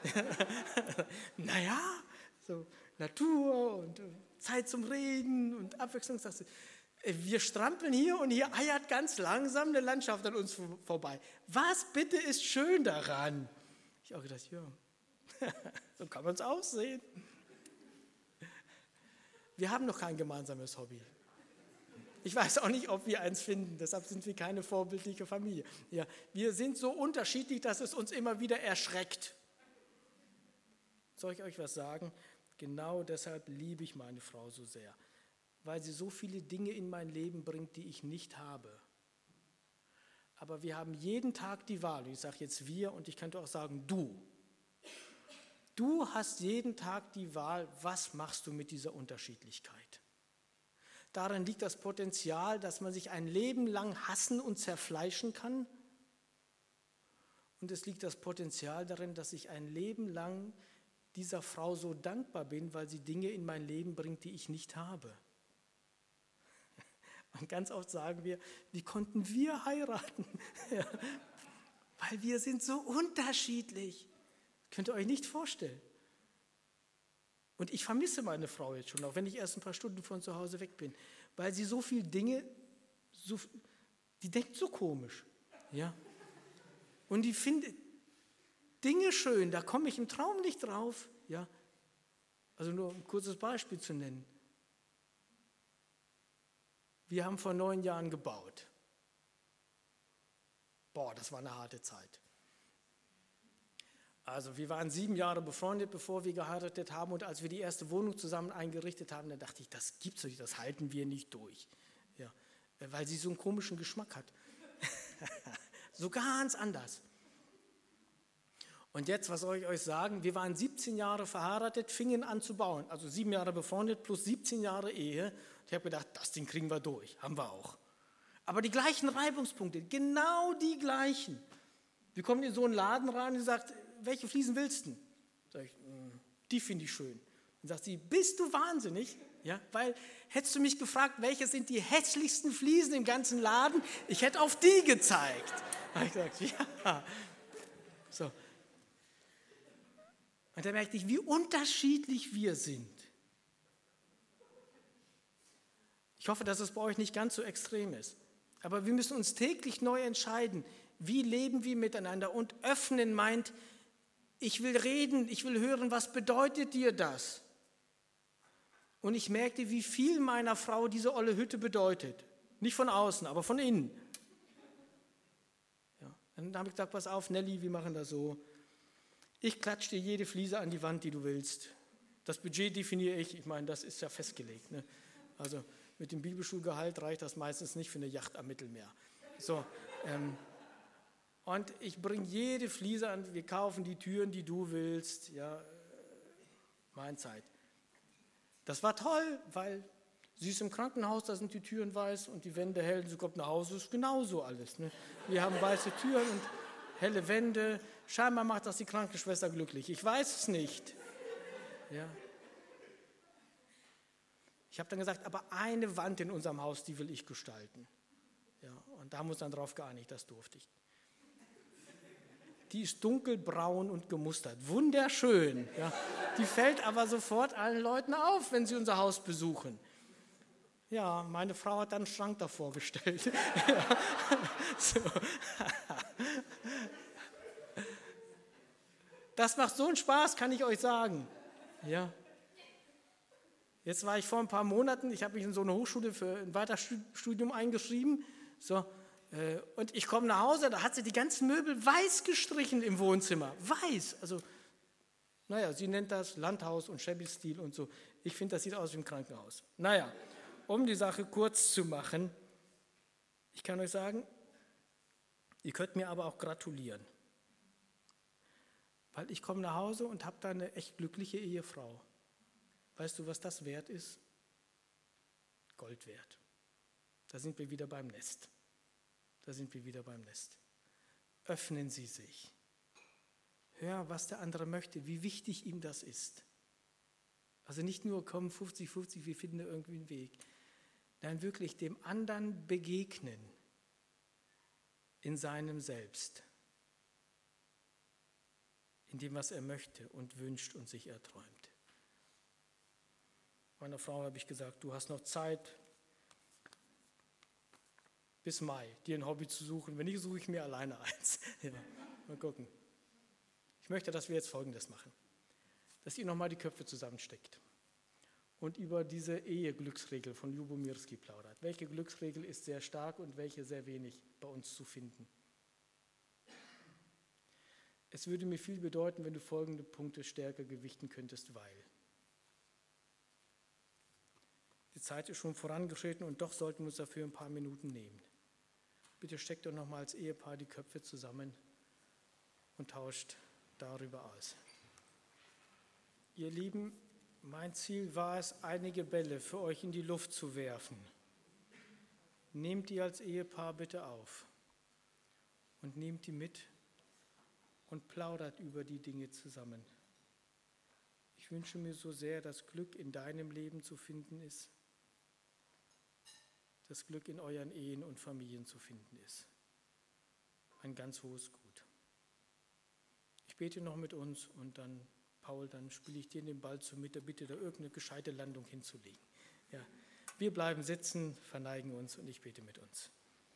Naja, so Natur und Zeit zum Reden und Abwechslung. Wir strampeln hier und hier eiert ganz langsam eine Landschaft an uns vorbei. Was bitte ist schön daran? Ich habe auch gedacht, ja, so kann man es auch sehen. Wir haben noch kein gemeinsames Hobby. Ich weiß auch nicht, ob wir eins finden, deshalb sind wir keine vorbildliche Familie. Ja, wir sind so unterschiedlich, dass es uns immer wieder erschreckt. Soll ich euch was sagen? Genau deshalb liebe ich meine Frau so sehr, weil sie so viele Dinge in mein Leben bringt, die ich nicht habe. Aber wir haben jeden Tag die Wahl. Und ich sage jetzt wir und ich könnte auch sagen du. Du hast jeden Tag die Wahl, was machst du mit dieser Unterschiedlichkeit. Darin liegt das Potenzial, dass man sich ein Leben lang hassen und zerfleischen kann. Und es liegt das Potenzial darin, dass ich ein Leben lang dieser Frau so dankbar bin, weil sie Dinge in mein Leben bringt, die ich nicht habe. Und ganz oft sagen wir, wie konnten wir heiraten? Ja, weil wir sind so unterschiedlich. Könnt ihr euch nicht vorstellen. Und ich vermisse meine Frau jetzt schon, auch wenn ich erst ein paar Stunden von zu Hause weg bin, weil sie so viele Dinge, die denkt so komisch. Ja? Und die findet Dinge schön, da komme ich im Traum nicht drauf. Ja? Also nur ein kurzes Beispiel zu nennen. Wir haben vor 9 Jahren gebaut. Boah, das war eine harte Zeit. Also wir waren 7 Jahre befreundet, bevor wir geheiratet haben, und als wir die erste Wohnung zusammen eingerichtet haben, dann dachte ich, das gibt's nicht, das halten wir nicht durch. Ja, weil sie so einen komischen Geschmack hat. So ganz anders. Und jetzt, was soll ich euch sagen, wir waren 17 Jahre verheiratet, fingen an zu bauen, also 7 Jahre befreundet plus 17 Jahre Ehe. Und ich habe gedacht, das Ding kriegen wir durch, haben wir auch. Aber die gleichen Reibungspunkte, genau die gleichen. Wir kommen in so einen Laden rein und sagt, welche Fliesen willst du? Sag ich, die finde ich schön. Dann sagt sie, bist du wahnsinnig? Ja, weil hättest du mich gefragt, welche sind die hässlichsten Fliesen im ganzen Laden, ich hätte auf die gezeigt. Da habe ich gesagt, ja. So. Und da merkte ich, wie unterschiedlich wir sind. Ich hoffe, dass es bei euch nicht ganz so extrem ist. Aber wir müssen uns täglich neu entscheiden, wie leben wir miteinander. Und öffnen meint, ich will reden, ich will hören, was bedeutet dir das? Und ich merkte, wie viel meiner Frau diese olle Hütte bedeutet. Nicht von außen, aber von innen. Ja, dann habe ich gesagt, pass auf, Nelly, wir machen das so. Ich klatsche dir jede Fliese an die Wand, die du willst. Das Budget definiere ich. Ich meine, das ist ja festgelegt. Ne? Also mit dem Bibelschulgehalt reicht das meistens nicht für eine Yacht am Mittelmeer. So, und ich bringe jede Fliese an, wir kaufen die Türen, die du willst, ja, meine Zeit. Das war toll, weil sie ist im Krankenhaus, da sind die Türen weiß und die Wände hell, sie kommt nach Hause, ist genauso alles. Ne? Wir haben weiße Türen und helle Wände, scheinbar macht das die Krankenschwester glücklich, ich weiß es nicht. Ja. Ich habe dann gesagt, aber eine Wand in unserem Haus, die will ich gestalten. Ja, und da haben wir uns dann drauf geeinigt, das durfte ich. Die ist dunkelbraun und gemustert. Wunderschön. Ja. Die fällt aber sofort allen Leuten auf, wenn sie unser Haus besuchen. Ja, meine Frau hat dann einen Schrank davor gestellt. Ja. So. Das macht so einen Spaß, kann ich euch sagen. Ja. Jetzt war ich vor ein paar Monaten, ich habe mich in so eine Hochschule für ein Weiterstudium eingeschrieben. So, und ich komme nach Hause, da hat sie die ganzen Möbel weiß gestrichen im Wohnzimmer. Weiß. Also, naja, sie nennt das Landhaus und Shabby-Stil und so. Ich finde, das sieht aus wie ein Krankenhaus. Naja, um die Sache kurz zu machen, ich kann euch sagen, ihr könnt mir aber auch gratulieren. Weil ich komme nach Hause und habe da eine echt glückliche Ehefrau. Weißt du, was das wert ist? Gold wert. Da sind wir wieder beim Nest. Da sind wir wieder beim Nest. Öffnen Sie sich. Hör, was der andere möchte, wie wichtig ihm das ist. Also nicht nur kommen 50-50, wir finden irgendwie einen Weg. Nein, wirklich dem anderen begegnen in seinem Selbst. In dem, was er möchte und wünscht und sich erträumt. Meiner Frau habe ich gesagt, du hast noch Zeit bis Mai, dir ein Hobby zu suchen. Wenn nicht, suche ich mir alleine eins. Ja, mal gucken. Ich möchte, dass wir jetzt Folgendes machen. Dass ihr nochmal die Köpfe zusammensteckt und über diese Eheglücksregel von Lubomirski plaudert. Welche Glücksregel ist sehr stark und welche sehr wenig bei uns zu finden? Es würde mir viel bedeuten, wenn du folgende Punkte stärker gewichten könntest, weil. Die Zeit ist schon vorangeschritten und doch sollten wir uns dafür ein paar Minuten nehmen. Bitte steckt doch nochmal als Ehepaar die Köpfe zusammen und tauscht darüber aus. Ihr Lieben, mein Ziel war es, einige Bälle für euch in die Luft zu werfen. Nehmt die als Ehepaar bitte auf und nehmt die mit und plaudert über die Dinge zusammen. Ich wünsche mir so sehr, dass Glück in deinem Leben zu finden ist, dass Glück in euren Ehen und Familien zu finden ist. Ein ganz hohes Gut. Ich bete noch mit uns und dann, Paul, dann spiele ich dir den Ball zu mit der Bitte, da irgendeine gescheite Landung hinzulegen. Ja, wir bleiben sitzen, verneigen uns und ich bete mit uns.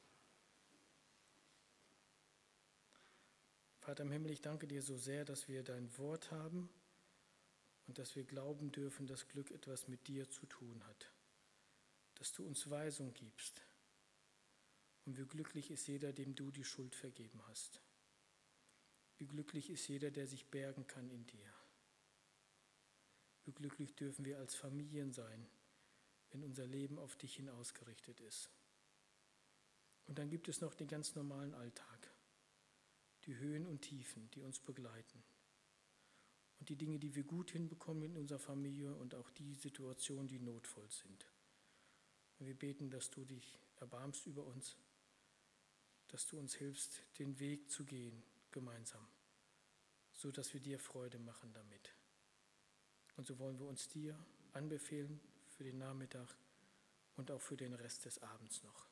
Vater im Himmel, ich danke dir so sehr, dass wir dein Wort haben und dass wir glauben dürfen, dass Glück etwas mit dir zu tun hat. Dass du uns Weisung gibst. Und wie glücklich ist jeder, dem du die Schuld vergeben hast. Wie glücklich ist jeder, der sich bergen kann in dir. Wie glücklich dürfen wir als Familien sein, wenn unser Leben auf dich hin ausgerichtet ist. Und dann gibt es noch den ganz normalen Alltag, die Höhen und Tiefen, die uns begleiten. Und die Dinge, die wir gut hinbekommen in unserer Familie und auch die Situationen, die notvoll sind. Und wir beten, dass du dich erbarmst über uns, dass du uns hilfst, den Weg zu gehen, gemeinsam, so dass wir dir Freude machen damit. Und so wollen wir uns dir anbefehlen für den Nachmittag und auch für den Rest des Abends noch.